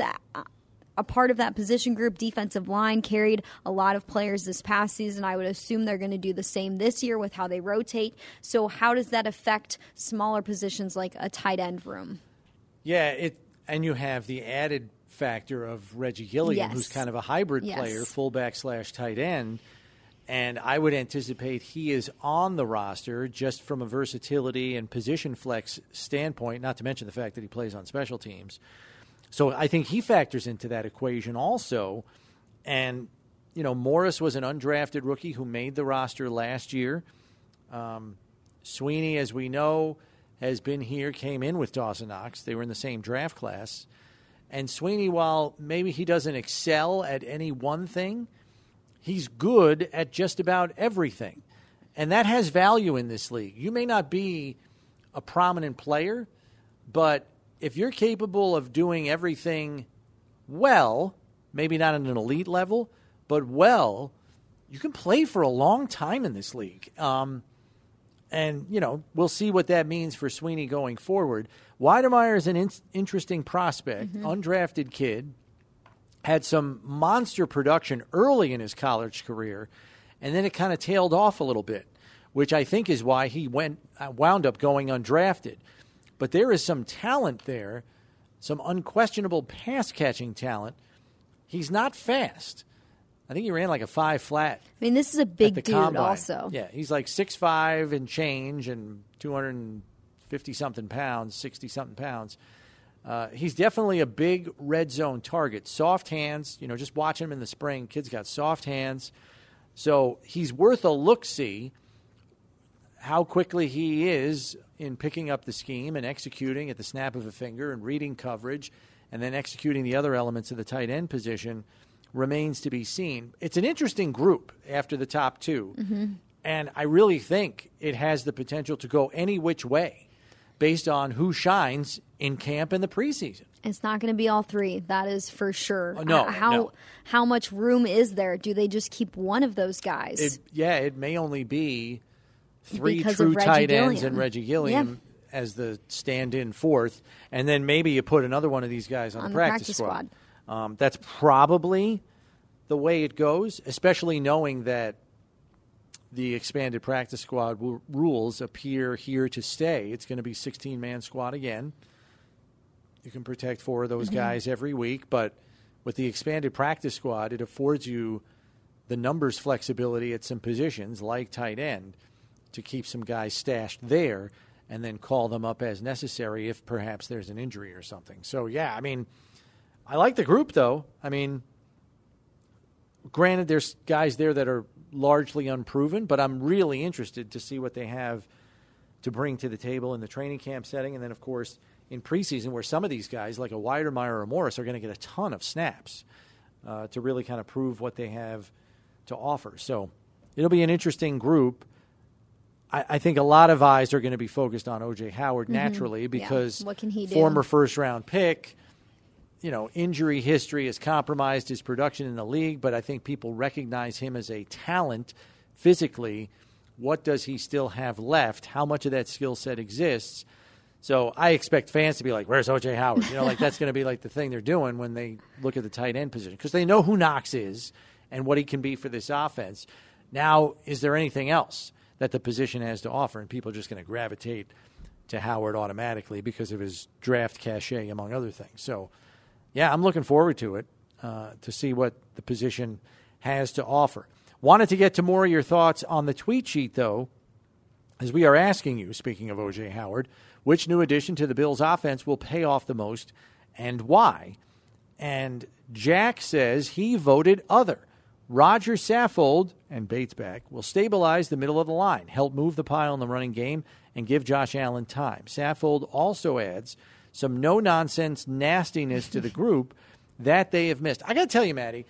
S3: A part of that position group. Defensive line carried a lot of players this past season. I would assume they're going to do the same this year with how they rotate. So how does that affect smaller positions like a tight end room?
S2: Yeah, it and you have the added factor of Reggie Gilliam,
S3: yes.
S2: who's kind of a hybrid
S3: yes.
S2: player, fullback slash tight end. And I would anticipate he is on the roster just from a versatility and position flex standpoint, not to mention the fact that he plays on special teams. So I think he factors into that equation also. And, you know, Morris was an undrafted rookie who made the roster last year. Um, Sweeney, as we know, has been here, came in with Dawson Knox. They were in the same draft class. And Sweeney, while maybe he doesn't excel at any one thing, he's good at just about everything. And that has value in this league. You may not be a prominent player, but if you're capable of doing everything well, maybe not at an elite level, but well, you can play for a long time in this league. Um, and, you know, we'll see what that means for Sweeney going forward. Weidermeyer is an in- interesting prospect, mm-hmm. undrafted kid, had some monster production early in his college career, and then it kind of tailed off a little bit, which I think is why he went uh, wound up going undrafted. But there is some talent there, some unquestionable pass-catching talent. He's not fast. I think he ran like a five flat.
S3: I mean, this is a big dude
S2: combine.
S3: also.
S2: Yeah, he's like six five and change and two hundred fifty-something pounds, sixty-something pounds. Uh, he's definitely a big red zone target. Soft hands, you know, just watching him in the spring. Kid's got soft hands. So he's worth a look-see. How quickly he is in picking up the scheme and executing at the snap of a finger and reading coverage and then executing the other elements of the tight end position remains to be seen. It's an interesting group after the top two, mm-hmm. and I really think it has the potential to go any which way based on who shines in camp in the preseason.
S3: It's not going to be all three. That is for sure.
S2: Oh, no,
S3: how
S2: no.
S3: how much room is there? Do they just keep one of those guys?
S2: It, yeah, it may only be three
S3: because
S2: true tight
S3: Gilliam.
S2: ends and Reggie Gilliam yeah. as the stand-in fourth, and then maybe you put another one of these guys on,
S3: on
S2: the,
S3: the
S2: practice,
S3: practice
S2: squad.
S3: squad.
S2: Um, that's probably the way it goes, especially knowing that the expanded practice squad w- rules appear here to stay. It's going to be sixteen-man squad again. You can protect four of those mm-hmm. guys every week, but with the expanded practice squad, it affords you the numbers flexibility at some positions, like tight end, to keep some guys stashed there and then call them up as necessary if perhaps there's an injury or something. So, yeah, I mean, I like the group, though. I mean, granted, there's guys there that are largely unproven, but I'm really interested to see what they have to bring to the table in the training camp setting. And then, of course, in preseason, where some of these guys, like a Weidermeyer or Morris, are going to get a ton of snaps uh, to really kind of prove what they have to offer. So it'll be an interesting group. I, I think a lot of eyes are going to be focused on O J Howard naturally mm-hmm. because
S3: yeah. What can he do?
S2: Former first-round pick, you know, injury history has compromised his production in the league, but I think people recognize him as a talent physically. What does he still have left? How much of that skill set exists? So I expect fans to be like, where's O J Howard? You know, like that's going to be like the thing they're doing when they look at the tight end position because they know who Knox is and what he can be for this offense. Now, is there anything else that the position has to offer? And people are just going to gravitate to Howard automatically because of his draft cachet, among other things. So, yeah, I'm looking forward to it, uh, to see what the position has to offer. Wanted to get to more of your thoughts on the tweet sheet, though, as we are asking you, speaking of O J Howard, which new addition to the Bills' offense will pay off the most and why? And Jack says he voted other. Roger Saffold, and Bates back, will stabilize the middle of the line, help move the pile in the running game, and give Josh Allen time. Saffold also adds some no-nonsense nastiness to the group that they have missed. I got to tell you, Maddie,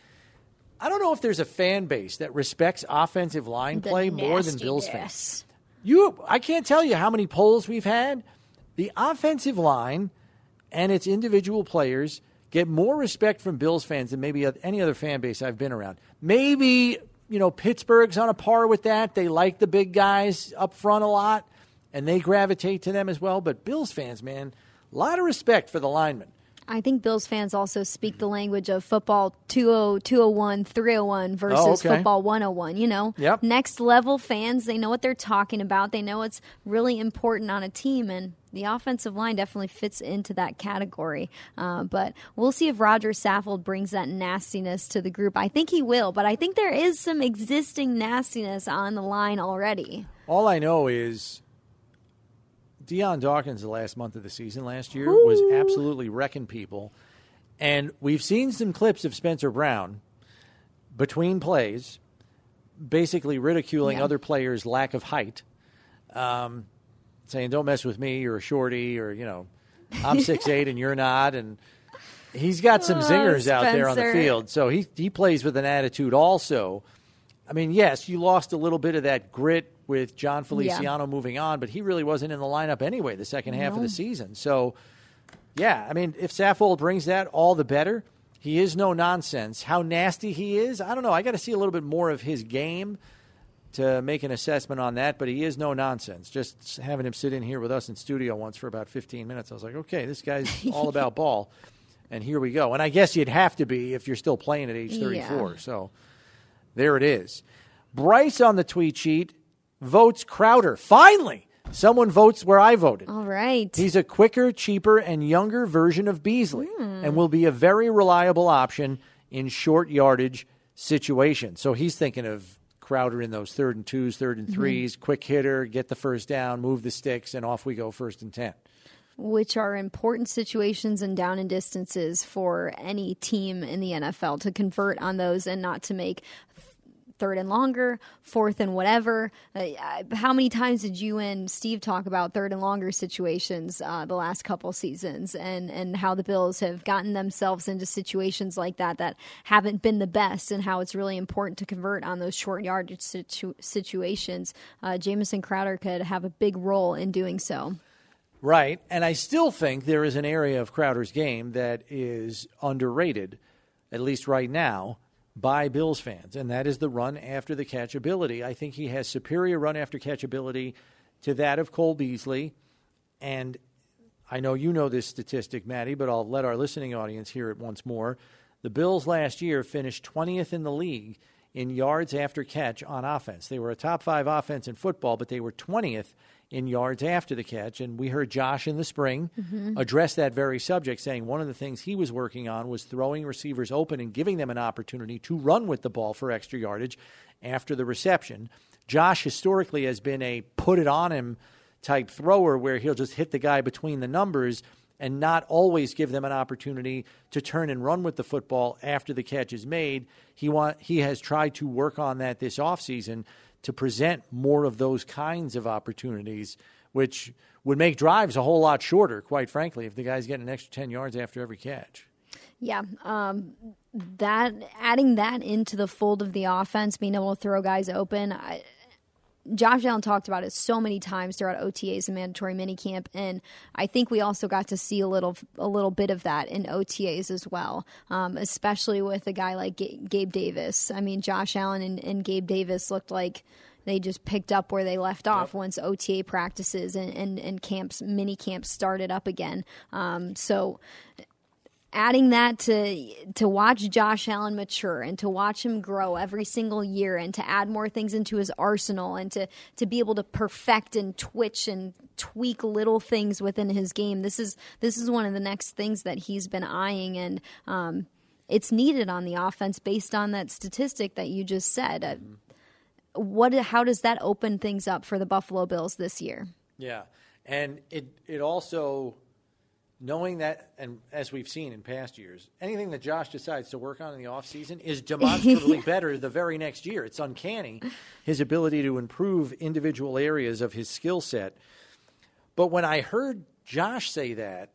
S2: I don't know if there's a fan base that respects offensive line
S3: the
S2: play
S3: nastiness.
S2: more than Bills fans. You, I can't tell you how many polls we've had. The offensive line and its individual players get more respect from Bills fans than maybe any other fan base I've been around. Maybe, you know, Pittsburgh's on a par with that. They like the big guys up front a lot, and they gravitate to them as well. But Bills fans, man, a lot of respect for the linemen.
S3: I think Bills fans also speak the language of football two oh, two oh one, three oh one versus
S2: oh, okay.
S3: football one oh one, you know.
S2: Yep.
S3: Next level fans, they know what they're talking about. They know what's really important on a team, and the offensive line definitely fits into that category. Uh, but we'll see if Roger Saffold brings that nastiness to the group. I think he will, but I think there is some existing nastiness on the line already.
S2: All I know is Deion Dawkins, the last month of the season last year,
S3: Ooh.
S2: was absolutely wrecking people. And we've seen some clips of Spencer Brown between plays, basically ridiculing
S3: yeah.
S2: other players' lack of height, um, saying, don't mess with me, you're a shorty, or, you know, I'm six eight and you're not. And he's got some
S3: oh,
S2: zingers
S3: Spencer.
S2: out there on the field. So he, he plays with an attitude also. I mean, yes, you lost a little bit of that grit with John Feliciano yeah. moving on, but he really wasn't in the lineup anyway the second half
S3: no.
S2: of the season. So, yeah, I mean, if Saffold brings that, all the better. He is no nonsense. How nasty he is, I don't know. I got to see a little bit more of his game to make an assessment on that, but he is no nonsense. Just having him sit in here with us in studio once for about fifteen minutes, I was like, okay, this guy's all about ball, and here we go. And I guess you'd have to be if you're still playing at age thirty-four. Yeah. So there it is. Bryce on the tweet sheet votes Crowder. Finally, someone votes where I voted.
S3: All right.
S2: He's a quicker, cheaper, and younger version of Beasley mm. and will be a very reliable option in short yardage situations. So he's thinking of Crowder in those third and twos, third and threes, mm-hmm. quick hitter, get the first down, move the sticks, and off we go first and ten.
S3: Which are important situations and down and distances for any team in the N F L to convert on those and not to make third and longer, fourth and whatever. Uh, how many times did you and Steve talk about third and longer situations uh, the last couple seasons and, and how the Bills have gotten themselves into situations like that that haven't been the best and how it's really important to convert on those short yardage situ- situations. Uh, Jamison Crowder could have a big role in doing so.
S2: Right, and I still think there is an area of Crowder's game that is underrated, at least right now, by Bills fans, and that is the run after the catch ability. I think he has superior run after catch ability to that of Cole Beasley, and I know you know this statistic, Maddie, but I'll let our listening audience hear it once more. The Bills last year finished twentieth in the league in yards after catch on offense. They were a top five offense in football, but they were twentieth in yards after the catch. And we heard Josh in the spring
S3: mm-hmm.
S2: address that very subject, saying one of the things he was working on was throwing receivers open and giving them an opportunity to run with the ball for extra yardage after the reception. Josh historically has been a put-it-on-him type thrower where he'll just hit the guy between the numbers and not always give them an opportunity to turn and run with the football after the catch is made. He want, he has tried to work on that this offseason to present more of those kinds of opportunities, which would make drives a whole lot shorter, quite frankly, if the guy's getting an extra ten yards after every catch.
S3: Yeah, um, that adding that into the fold of the offense, being able to throw guys open, I, Josh Allen talked about it so many times throughout O T As and mandatory minicamp, and I think we also got to see a little a little bit of that in O T As as well, um, especially with a guy like G- Gabe Davis. I mean, Josh Allen and, and Gabe Davis looked like they just picked up where they left off yep. once O T A practices and, and, and camps, mini camps started up again. Um, so adding that to to watch Josh Allen mature and to watch him grow every single year and to add more things into his arsenal and to, to be able to perfect and twitch and tweak little things within his game. This is this is one of the next things that he's been eyeing, and um, it's needed on the offense based on that statistic that you just said. Uh, what how does that open things up for the Buffalo Bills this year?
S2: Yeah, and it it also, knowing that, and as we've seen in past years, anything that Josh decides to work on in the offseason is demonstrably better the very next year. It's uncanny, his ability to improve individual areas of his skill set. But when I heard Josh say that,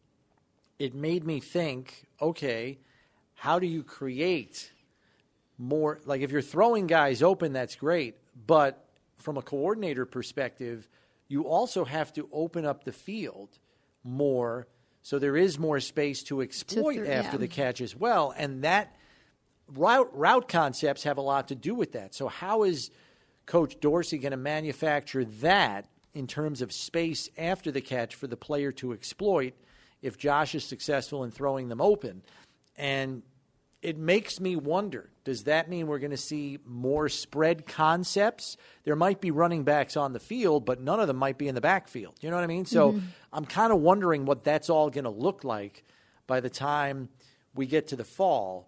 S2: it made me think, okay, how do you create more? Like, if you're throwing guys open, that's great. But from a coordinator perspective, you also have to open up the field more, so there is more space to exploit to th- after yeah. the catch as well. And that route, route concepts have a lot to do with that. So how is Coach Dorsey going to manufacture that in terms of space after the catch for the player to exploit if Josh is successful in throwing them open? And it makes me wonder, does that mean we're going to see more spread concepts? There might be running backs on the field, but none of them might be in the backfield. You know what I mean? So mm-hmm. I'm kind of wondering what that's all going to look like by the time we get to the fall.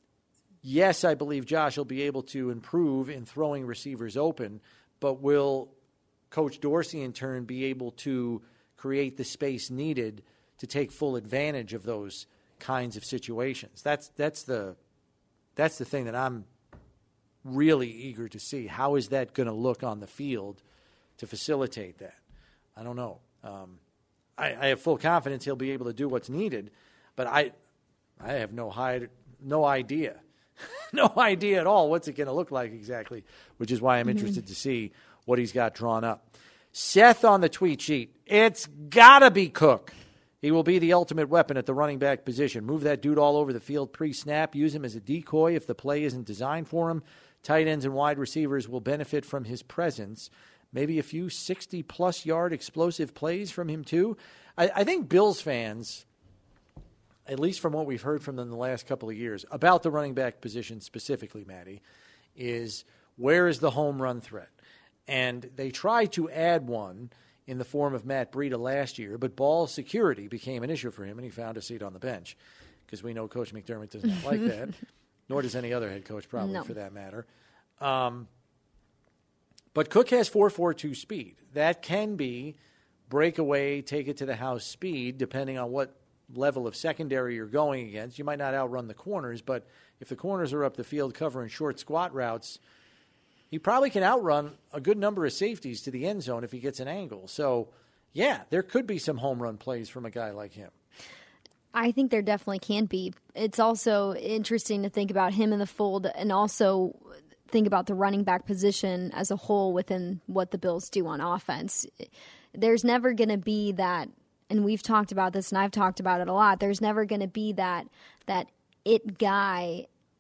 S2: Yes, I believe Josh will be able to improve in throwing receivers open, but will Coach Dorsey in turn be able to create the space needed to take full advantage of those kinds of situations? That's that's the that's the thing that I'm really eager to see. How is that going to look on the field to facilitate that? I don't know. Um, I, I have full confidence he'll be able to do what's needed, but I I have no hide, no idea, no idea at all what's it going to look like exactly, which is why I'm mm-hmm. interested to see what he's got drawn up. Seth on the tweet sheet, it's got to be Cook. He will be the ultimate weapon at the running back position. Move that dude all over the field pre-snap. Use him as a decoy if the play isn't designed for him. Tight ends and wide receivers will benefit from his presence. Maybe a few sixty-plus yard explosive plays from him too. I, I think Bills fans, at least from what we've heard from them the last couple of years, about the running back position specifically, Maddie, is where is the home run threat? And they tried to add one in the form of Matt Breida last year, but ball security became an issue for him, and he found a seat on the bench because we know Coach McDermott does not like that, nor does any other head coach probably
S3: no.
S2: for that matter. Um, but Cook has four four two speed. That can be breakaway, take it to the house speed, depending on what level of secondary you're going against. You might not outrun the corners, but if the corners are up the field covering short squat routes, he probably can outrun a good number of safeties to the end zone if he gets an angle. So, yeah, there could be some home run plays from a guy like him.
S3: I think there definitely can be. It's also interesting to think about him in the fold and also think about the running back position as a whole within what the Bills do on offense. There's never going to be that, and we've talked about this and I've talked about it a lot, there's never going to be that that it guy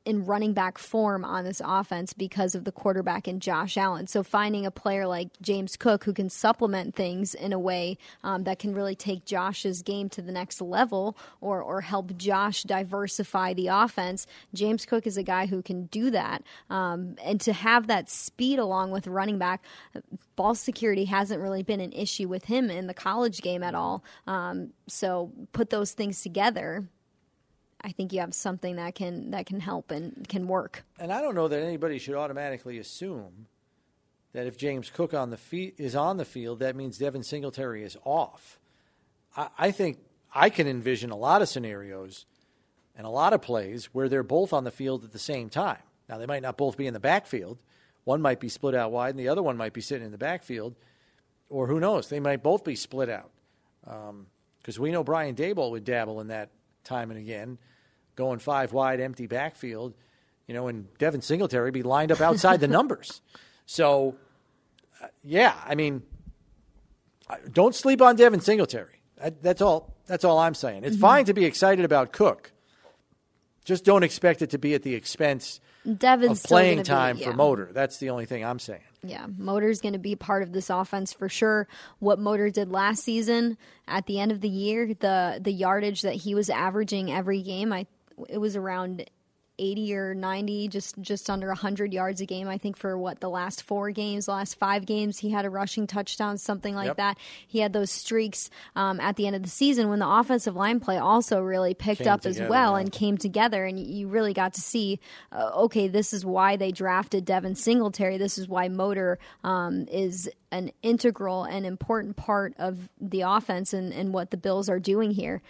S3: in running back form on this offense because of the quarterback in Josh Allen. So finding a player like James Cook who can supplement things in a way um, that can really take Josh's game to the next level or or help Josh diversify the offense, James Cook is a guy who can do that. Um, and to have that speed along with running back, ball security hasn't really been an issue with him in the college game at all. Um, so put those things together, I think you have something that can that can help and can work.
S2: And I don't know that anybody should automatically assume that if James Cook on the fe- is on the field, that means Devin Singletary is off. I, I think I can envision a lot of scenarios and a lot of plays where they're both on the field at the same time. Now, they might not both be in the backfield. One might be split out wide, and the other one might be sitting in the backfield. Or who knows? They might both be split out. Because um, we know Brian Daboll would dabble in that time and again, going five wide, empty backfield, you know, and Devin Singletary be lined up outside the numbers. So, uh, yeah, I mean, don't sleep on Devin Singletary. That, that's all. That's all I'm saying. It's mm-hmm. fine to be excited about Cook. Just don't expect it to be at the expense
S3: Devin's
S2: of playing
S3: still
S2: time
S3: be,
S2: for
S3: yeah.
S2: Motor. That's the only thing I'm saying.
S3: Yeah, Motor's going to be part of this offense for sure. What Motor did last season at the end of the year, the the yardage that he was averaging every game, I it was around eighty or ninety, just just under one hundred yards a game, I think, for what, the last four games, last five games, he had a rushing touchdown, something like
S2: yep.
S3: that. He had those streaks um, at the end of the season when the offensive line play also really picked
S2: came
S3: up
S2: together,
S3: as well
S2: yeah.
S3: and came together, and you really got to see, uh, okay, this is why they drafted Devin Singletary. This is why Motor um, is an integral and important part of the offense and, and what the Bills are doing here.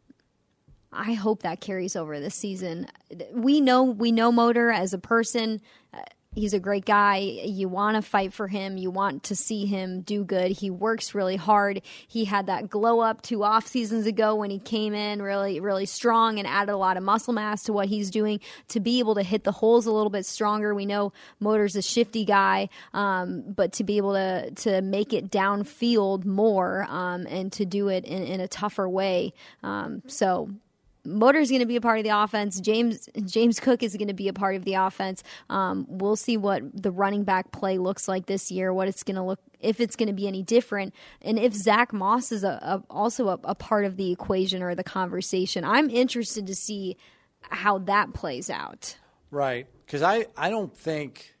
S3: I hope that carries over this season. We know we know Motor as a person. Uh, he's a great guy. You want to fight for him. You want to see him do good. He works really hard. He had that glow up two off seasons ago when he came in really, really strong and added a lot of muscle mass to what he's doing to be able to hit the holes a little bit stronger. We know Motor's a shifty guy, um, but to be able to to make it downfield more um, and to do it in, in a tougher way. Um, so. Motor's going to be a part of the offense. James James Cook is going to be a part of the offense. Um, we'll see what the running back play looks like this year, what it's going to look, if it's going to be any different, and if Zach Moss is a, a, also a, a part of the equation or the conversation. I'm interested to see how that plays out.
S2: Right, because I, I don't think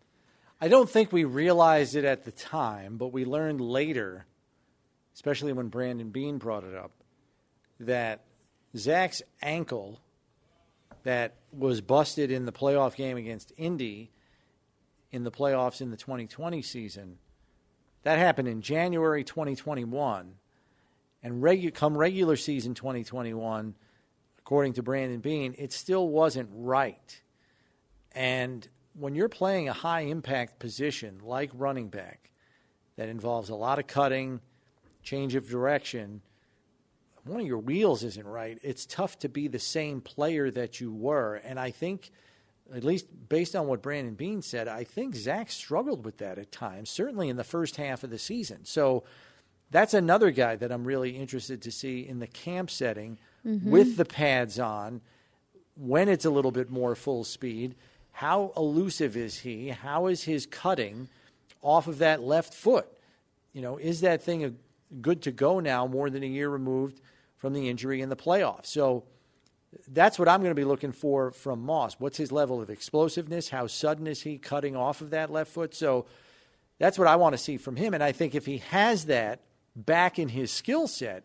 S2: I don't think we realized it at the time, but we learned later, especially when Brandon Beane brought it up, that Zach's ankle that was busted in the playoff game against Indy in the playoffs in the twenty twenty season, that happened in January twenty twenty-one. And regu- come regular season twenty twenty-one, according to Brandon Beane, it still wasn't right. And when you're playing a high-impact position like running back that involves a lot of cutting, change of direction, one of your wheels isn't right, it's tough to be the same player that you were. And I think, at least based on what Brandon Beane said, I think Zach struggled with that at times, certainly in the first half of the season. So that's another guy that I'm really interested to see in the camp setting mm-hmm. with the pads on, when it's a little bit more full speed. How elusive is he? How is his cutting off of that left foot? You know, is that thing a good to go now, more than a year removed from the injury in the playoffs? So that's what I'm going to be looking for from Moss. What's his level of explosiveness? How sudden is he cutting off of that left foot? So that's what I want to see from him. And I think if he has that back in his skill set,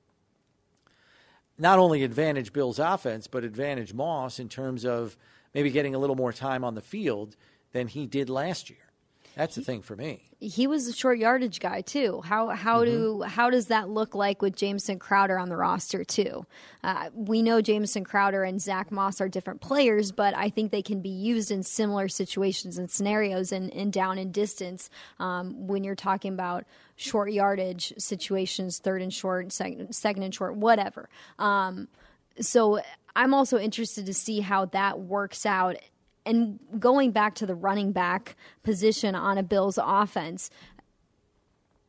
S2: not only advantage Bill's offense, but advantage Moss in terms of maybe getting a little more time on the field than he did last year. That's the thing for me.
S3: He was a short yardage guy too. How how mm-hmm. do how does that look like with Jamison Crowder on the roster too? Uh, we know Jamison Crowder and Zach Moss are different players, but I think they can be used in similar situations and scenarios and, and down and distance um, when you're talking about short yardage situations, third and short, second, second and short, whatever. Um, so I'm also interested to see how that works out. And going back to the running back position on a Bills offense,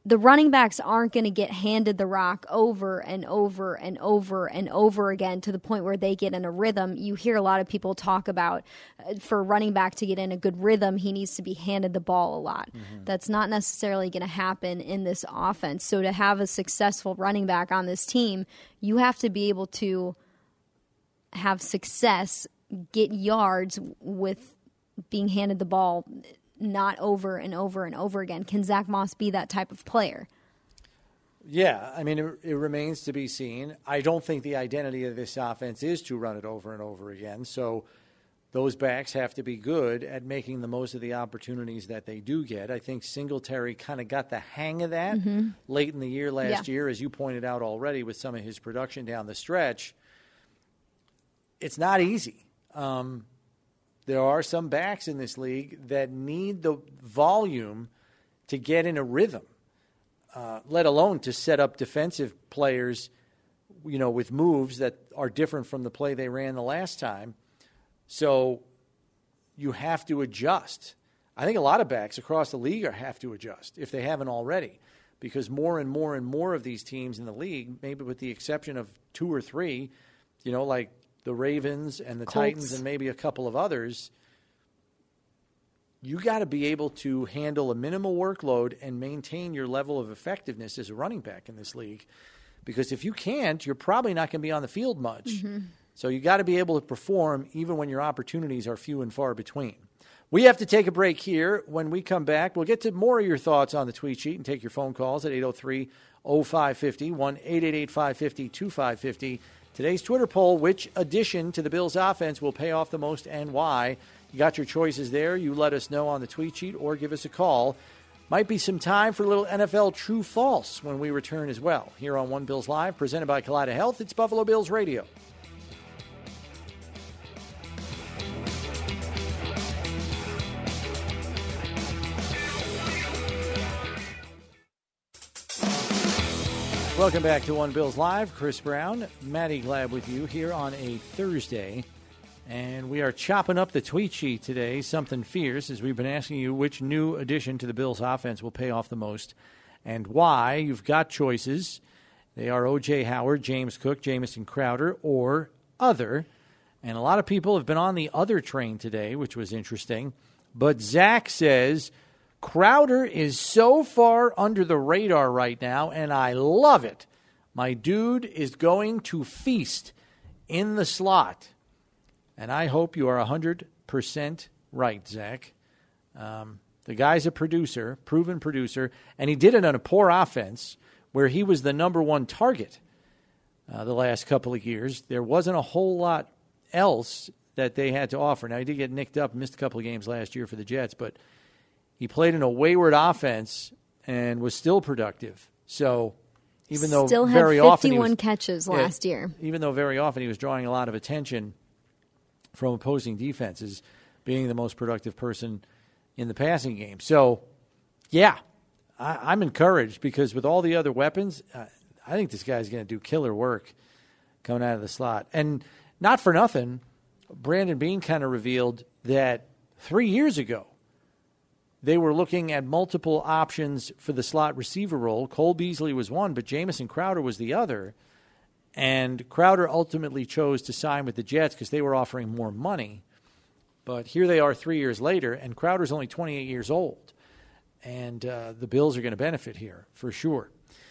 S3: the running backs aren't going to get handed the rock over and over and over and over again to the point where they get in a rhythm. You hear a lot of people talk about uh, for a running back to get in a good rhythm, he needs to be handed the ball a lot. Mm-hmm. That's not necessarily going to happen in this offense. So to have a successful running back on this team, you have to be able to have success, get yards with being handed the ball not over and over and over again. Can Zach Moss be that type of player?
S2: Yeah, I mean, it, it remains to be seen. I don't think the identity of this offense is to run it over and over again. So those backs have to be good at making the most of the opportunities that they do get. I think Singletary kind of got the hang of that mm-hmm. late in the year last yeah. year, as you pointed out already with some of his production down the stretch. It's not easy. Um, There are some backs in this league that need the volume to get in a rhythm, uh, let alone to set up defensive players, you know, with moves that are different from the play they ran the last time. So you have to adjust. I think a lot of backs across the league are, have to adjust if they haven't already, because more and more and more of these teams in the league, maybe with the exception of two or three, you know, like the Ravens and the Colts. Titans and maybe a couple of others, you got to be able to handle a minimal workload and maintain your level of effectiveness as a running back in this league. Because if you can't, you're probably not going to be on the field much. Mm-hmm. So you got to be able to perform even when your opportunities are few and far between. We have to take a break here. When we come back, we'll get to more of your thoughts on the tweet sheet and take your phone calls at eight oh three, oh five five oh, one eight eight eight, five five oh, two five five oh. Today's Twitter poll, which addition to the Bills' offense will pay off the most and why? You got your choices there. You let us know on the tweet sheet or give us a call. Might be some time for a little N F L true-false when we return as well. Here on One Bills Live, presented by Kaleida Health, it's Buffalo Bills Radio. Welcome back to One Bills Live. Chris Brown, Matty Glab with you here on a Thursday. And we are chopping up the tweet sheet today, something fierce, as we've been asking you which new addition to the Bills offense will pay off the most and why. You've got choices. They are O J Howard, James Cook, Jamison Crowder, or other. And a lot of people have been on the other train today, which was interesting. But Zach says Crowder is so far under the radar right now, and I love it. My dude is going to feast in the slot. And I hope you are one hundred percent right, Zach. Um, the guy's a producer, proven producer, and he did it on a poor offense where he was the number one target uh, the last couple of years. There wasn't a whole lot else that they had to offer. Now, he did get nicked up, missed a couple of games last year for the Jets, but he played in a wayward offense and was still productive. So even though
S3: still
S2: very
S3: had
S2: often he was,
S3: catches last
S2: yeah,
S3: year.
S2: Even though very often he was drawing a lot of attention from opposing defenses, being the most productive person in the passing game. So, yeah, I, I'm encouraged because with all the other weapons, uh, I think this guy's going to do killer work coming out of the slot. And not for nothing, Brandon Beane kind of revealed that three years ago, they were looking at multiple options for the slot receiver role. Cole Beasley was one, but Jamison Crowder was the other. And Crowder ultimately chose to sign with the Jets because they were offering more money. But here they are three years later, and Crowder's only twenty-eight years old. And uh, the Bills are going to benefit here, for sure.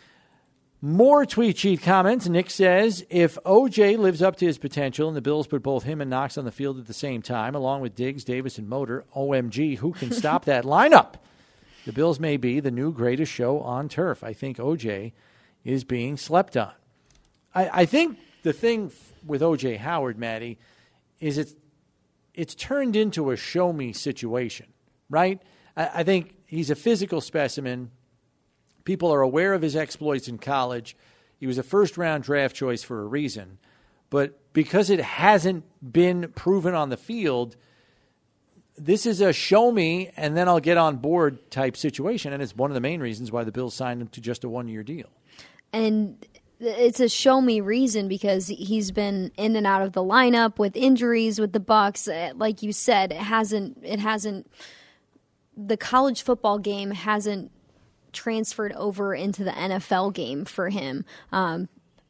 S2: More tweet sheet comments. Nick says, if O J lives up to his potential and the Bills put both him and Knox on the field at the same time, along with Diggs, Davis, and Motor, O M G, who can stop that lineup? The Bills may be the new greatest show on turf. I think O J is being slept on. I, I think the thing with O J Howard, Matty, is it's, it's turned into a show-me situation, right? I, I think he's a physical specimen. People are aware of his exploits in college. He was a first-round draft choice for a reason. But because it hasn't been proven on the field, this is a show-me, and then I'll get on board type situation. And it's one of the main reasons why the Bills signed him to just a one-year deal. And
S3: it's a show-me reason because he's been in and out of the lineup with injuries with the Bucs. Like you said, it hasn't. It hasn't. The college football game hasn't transferred over into the N F L game for him. Um,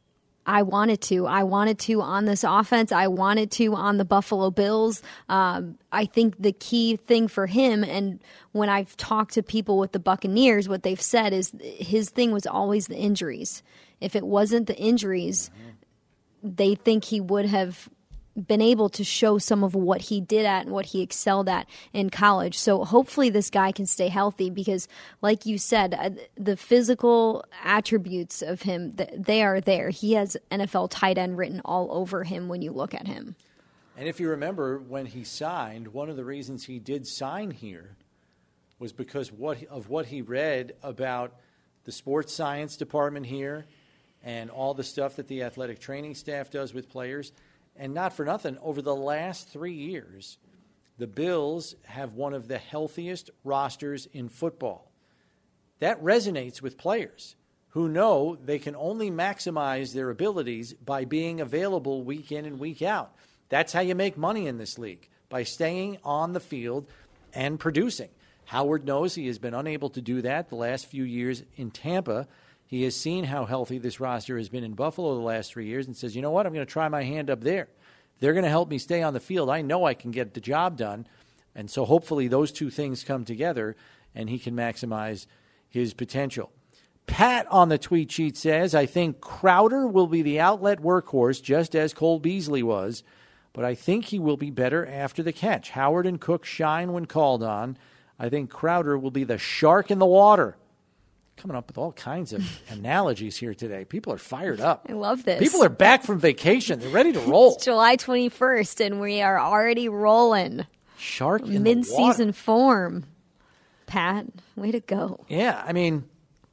S3: I wanted to. I wanted to on this offense. I wanted to on the Buffalo Bills. Um, I think the key thing for him, and when I've talked to people with the Buccaneers, what they've said is his thing was always the injuries. If it wasn't the injuries, they think he would have been able to show some of what he did at and what he excelled at in college. So hopefully this guy can stay healthy because, like you said, the physical attributes of him, they are there. He has N F L tight end written all over him when you look at him.
S2: And if you remember when he signed, one of the reasons he did sign here was because what of what he read about the sports science department here and all the stuff that the athletic training staff does with players. And not for nothing, over the last three years, the Bills have one of the healthiest rosters in football. That resonates with players who know they can only maximize their abilities by being available week in and week out. That's how you make money in this league, by staying on the field and producing. Howard knows he has been unable to do that the last few years in Tampa. He has seen how healthy this roster has been in Buffalo the last three years and says, you know what, I'm going to try my hand up there. They're going to help me stay on the field. I know I can get the job done. And so hopefully those two things come together and he can maximize his potential. Pat on the tweet sheet says, I think Crowder will be the outlet workhorse just as Cole Beasley was, but I think he will be better after the catch. Howard and Cook shine when called on. I think Crowder will be the shark in the water. Coming up with all kinds of analogies here today. People are fired up.
S3: I love this.
S2: People are back from vacation. They're ready to roll.
S3: It's July twenty-first, and we are already rolling.
S2: Shark in
S3: Mid-season
S2: the water.
S3: form. Pat, way to go.
S2: Yeah, I mean,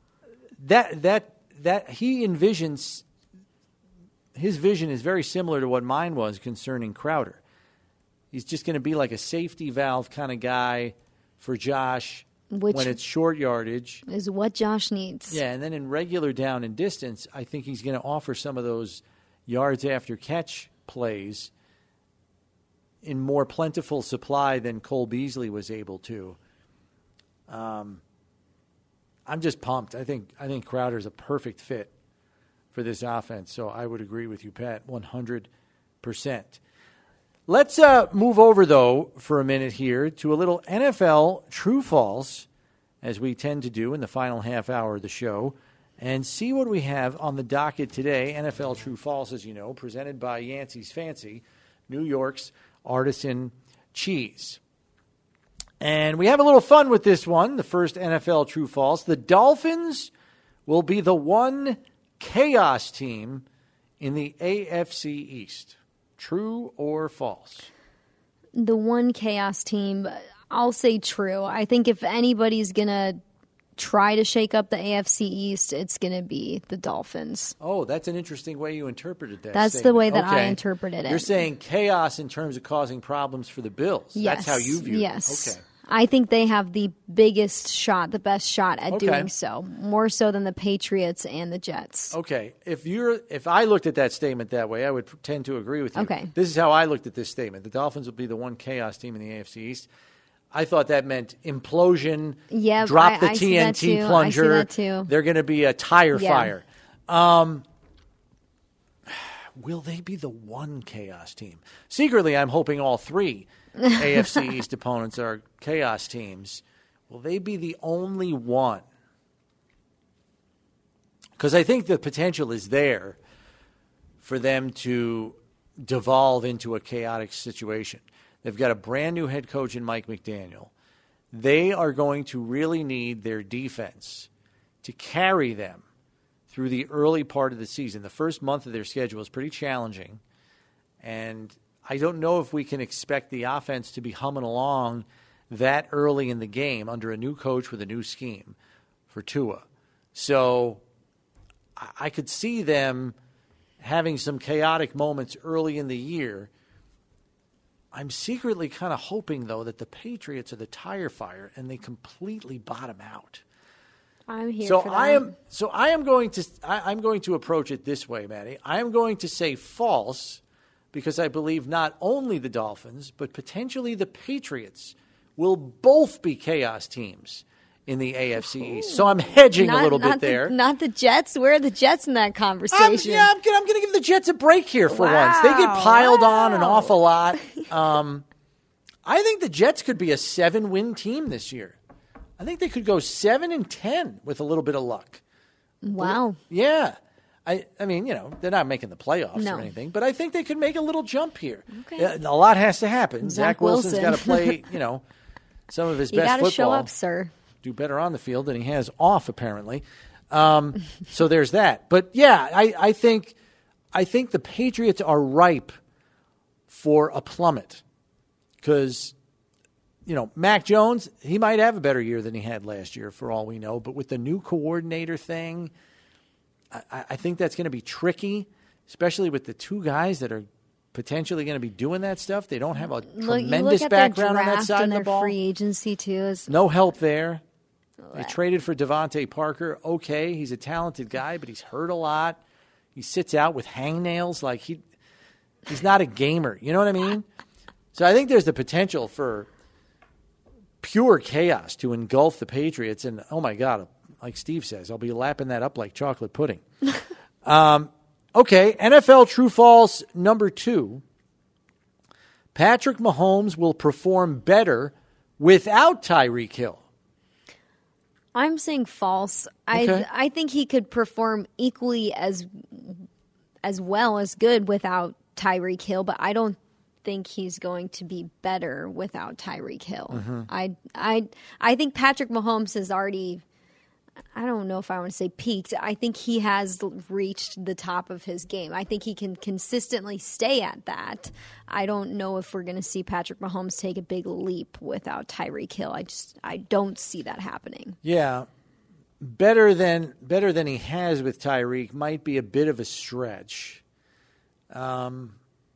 S2: that that that he envisions, his vision is very similar to what mine was concerning Crowder. He's just going to be like a safety valve kind of guy for Josh. Which when it's short yardage.
S3: Is what Josh needs.
S2: Yeah, and then in regular down and distance, I think he's going to offer some of those yards after catch plays in more plentiful supply than Cole Beasley was able to. Um, I'm just pumped. I think I think Crowder's a perfect fit for this offense, so I would agree with you, Pat, one hundred percent. Let's uh, move over, though, for a minute here to a little N F L true-false, as we tend to do in the final half hour of the show, and see what we have on the docket today. N F L true-false, as you know, presented by Yancey's Fancy, New York's artisan cheese. And we have a little fun with this one, the first N F L true-false. The Dolphins will be the one chaos team in the A F C East. True or false?
S3: The one chaos team, I'll say true. I think if anybody's going to try to shake up the A F C East, it's going to be the Dolphins.
S2: Oh, that's an interesting way you interpreted that
S3: That's
S2: statement.
S3: the way that
S2: okay.
S3: I interpreted it.
S2: You're saying chaos in terms of causing problems for the Bills.
S3: Yes.
S2: That's how you view
S3: yes.
S2: it. Okay.
S3: I think they have the biggest shot, the best shot at
S2: okay.
S3: doing so, more so than the Patriots and the Jets.
S2: Okay. If you're, if I looked at that statement that way, I would tend to agree with you.
S3: Okay.
S2: This is how I looked at this statement. The Dolphins will be the one chaos team in the A F C East. I thought that meant implosion,
S3: yep,
S2: drop
S3: I,
S2: the
S3: I
S2: T N T
S3: see that too.
S2: plunger.
S3: I see that too.
S2: They're going to be a tire
S3: yeah.
S2: fire. Um, will they be the one chaos team? Secretly, I'm hoping all three A F C East opponents are chaos teams. Will they be the only one? Because I think the potential is there for them to devolve into a chaotic situation. They've got a brand new head coach in Mike McDaniel. They are going to really need their defense to carry them through the early part of the season. The first month of their schedule is pretty challenging, and I don't know if we can expect the offense to be humming along that early in the game under a new coach with a new scheme for Tua. So I could see them having some chaotic moments early in the year. I'm secretly kind of hoping, though, that the Patriots are the tire fire and they completely bottom out.
S3: I'm here
S2: so
S3: for that.
S2: I am. So I am going to. I, I'm going to approach it this way, Maddie. I am going to say false, because I believe not only the Dolphins but potentially the Patriots will both be chaos teams in the A F C East. So I'm hedging
S3: not,
S2: a little bit
S3: not
S2: there.
S3: The, not the Jets. Where are the Jets in that
S2: I'm,
S3: conversation?
S2: yeah, I'm, gonna- I'm going to give the Jets a break here for
S3: Wow,
S2: once. They get piled on an
S3: wow.
S2: awful lot. Um, I think the Jets could be a seven-win team this year. I think they could go seven and ten with a little bit of luck.
S3: Wow.
S2: Yeah. I, I mean, you know, they're not making the playoffs
S3: No.
S2: or anything, but I think they could make a little jump here.
S3: Okay.
S2: Uh, A lot has to happen.
S3: Zach
S2: Zach Wilson's
S3: Wilson.
S2: got to play, you know, some of his
S3: You
S2: best
S3: got
S2: football.
S3: to show up, sir.
S2: Do better on the field than he has off, apparently. Um, so there's that. But yeah, I, I think I think the Patriots are ripe for a plummet because, you know, Mac Jones, he might have a better year than he had last year for all we know. But with the new coordinator thing, I, I think that's going to be tricky, especially with the two guys that are potentially going to be doing that stuff. They don't have a
S3: Look, you
S2: tremendous
S3: look at
S2: background
S3: their
S2: on that
S3: draft
S2: side
S3: and
S2: of
S3: their
S2: the ball.
S3: free agency too. Is
S2: No help there. They traded for Devontae Parker. Okay, he's a talented guy, but he's hurt a lot. He sits out with hangnails. Like he, he's not a gamer. You know what I mean? So I think there's the potential for pure chaos to engulf the Patriots. And, oh, my God, like Steve says, I'll be lapping that up like chocolate pudding. um, okay, N F L True False number two. Patrick Mahomes will perform better without Tyreek Hill.
S3: I'm saying false.
S2: Okay.
S3: I I think he could perform equally as as well as good without Tyreek Hill, but I don't think he's going to be better without Tyreek Hill.
S2: Mm-hmm.
S3: I I I think Patrick Mahomes has already, I don't know if I want to say peaked. I think he has reached the top of his game. I think he can consistently stay at that. I don't know if we're going to see Patrick Mahomes take a big leap without Tyreek Hill. I just I don't see that happening.
S2: Yeah, better than better than he has with Tyreek might be a bit of a stretch. Um,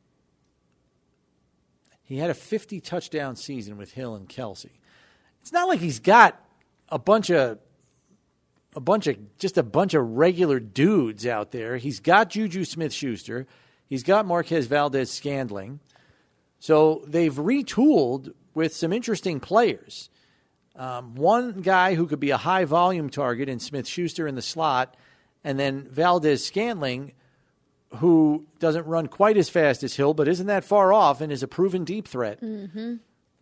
S2: he had a fifty touchdown season with Hill and Kelsey. It's not like he's got a bunch of a bunch of just a bunch of regular dudes out there. He's got Juju Smith-Schuster. He's got Marquez Valdez-Scantling. So they've retooled with some interesting players. Um, one guy who could be a high-volume target in Smith-Schuster in the slot, and then Valdez-Scantling, who doesn't run quite as fast as Hill, but isn't that far off and is a proven deep threat.
S3: Mm-hmm.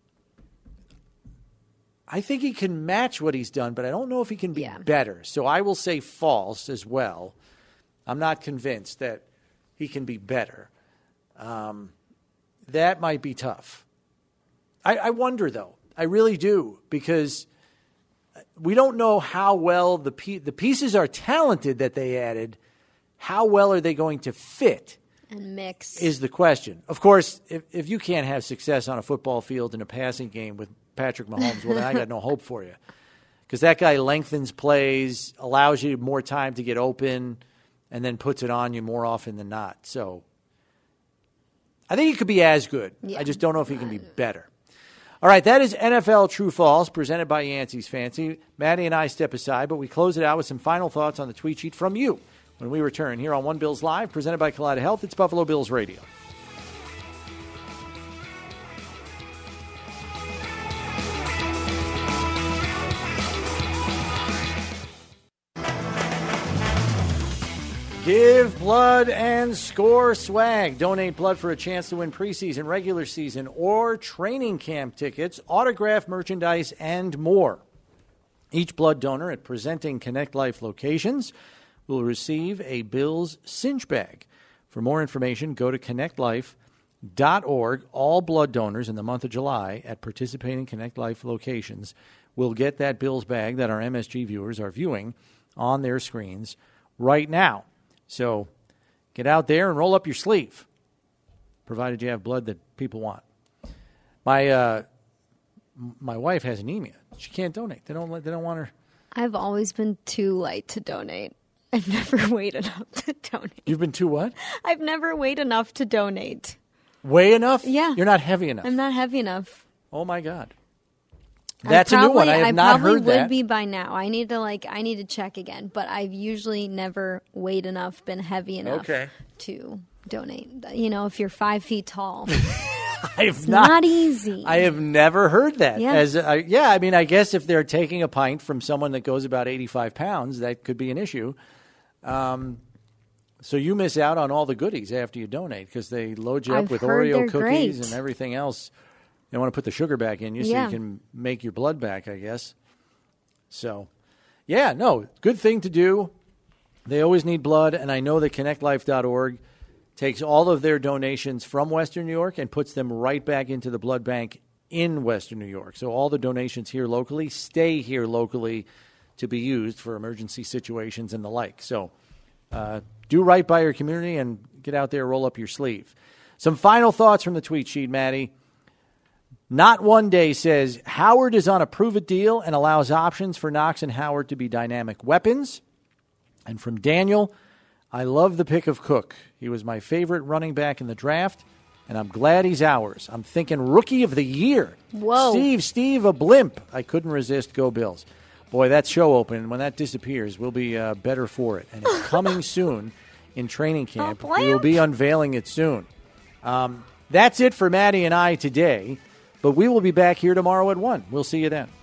S2: I think he can match what he's done, but I don't know if he can be
S3: Yeah.
S2: better. So I will say false as well. I'm not convinced that he can be better. Um, that might be tough. I, I wonder, though. I really do, because we don't know how well the pe- the pieces are talented that they added. How well are they going to fit
S3: And mix.
S2: is the question. Of course, if, if you can't have success on a football field in a passing game with Patrick Mahomes, well, then I got no hope for you. Because that guy lengthens plays, allows you more time to get open, and then puts it on you more often than not. So I think he could be as good.
S3: Yeah.
S2: I just don't know if he can be better. All right, that is N F L True False, presented by Yancey's Fancy. Maddie and I step aside, but we close it out with some final thoughts on the tweet sheet from you when we return here on One Bills Live, presented by Kaleida Health. It's Buffalo Bills Radio. Give blood and score swag. Donate blood for a chance to win preseason, regular season, or training camp tickets, autographed merchandise, and more. Each blood donor at presenting Connect Life locations will receive a Bills cinch bag. For more information, go to connect life dot org. All blood donors in the month of July at participating Connect Life locations will get that Bills bag that our M S G viewers are viewing on their screens right now. So get out there and roll up your sleeve, provided you have blood that people want. My uh, my wife has anemia. She can't donate. They don't let, they don't want her.
S3: I've always been too light to donate. I've never weighed enough to donate.
S2: You've been too what?
S3: I've never weighed enough to donate.
S2: Weigh enough?
S3: Yeah.
S2: You're not heavy enough.
S3: I'm not heavy enough.
S2: Oh, my God. That's
S3: I
S2: a new one. I have
S3: I
S2: not
S3: probably
S2: heard
S3: would
S2: that.
S3: be by now. I need to like. I need to check again. But I've usually never weighed enough, been heavy enough
S2: Okay.
S3: to donate. You know, if you're five feet tall,
S2: I've
S3: It's
S2: not,
S3: not easy.
S2: I have never heard that.
S3: Yeah.
S2: As uh, yeah, I mean, I guess if they're taking a pint from someone that goes about eighty-five pounds, that could be an issue. Um, so you miss out on all the goodies after you donate because they load you up
S3: I've
S2: with
S3: heard
S2: Oreo
S3: they're
S2: cookies
S3: great.
S2: and everything else. They want to put the sugar back in you so
S3: Yeah.
S2: you can make your blood back, I guess. So, yeah, no, good thing to do. They always need blood, and I know that connect life dot org takes all of their donations from Western New York and puts them right back into the blood bank in Western New York. So all the donations here locally stay here locally to be used for emergency situations and the like. So uh, do right by your community and get out there, roll up your sleeve. Some final thoughts from the tweet sheet, Maddie. Not One Day says, Howard is on a prove-it deal and allows options for Knox and Howard to be dynamic weapons. And from Daniel, I love the pick of Cook. He was my favorite running back in the draft, and I'm glad he's ours. I'm thinking Rookie of the Year.
S3: Whoa.
S2: Steve, Steve, a blimp. I couldn't resist. Go Bills. Boy, that show open, when that disappears, we'll be uh, better for it. And it's coming soon in training camp. We will be unveiling it soon. Um, that's it for Maddie and I today. But we will be back here tomorrow at one. We'll see you then.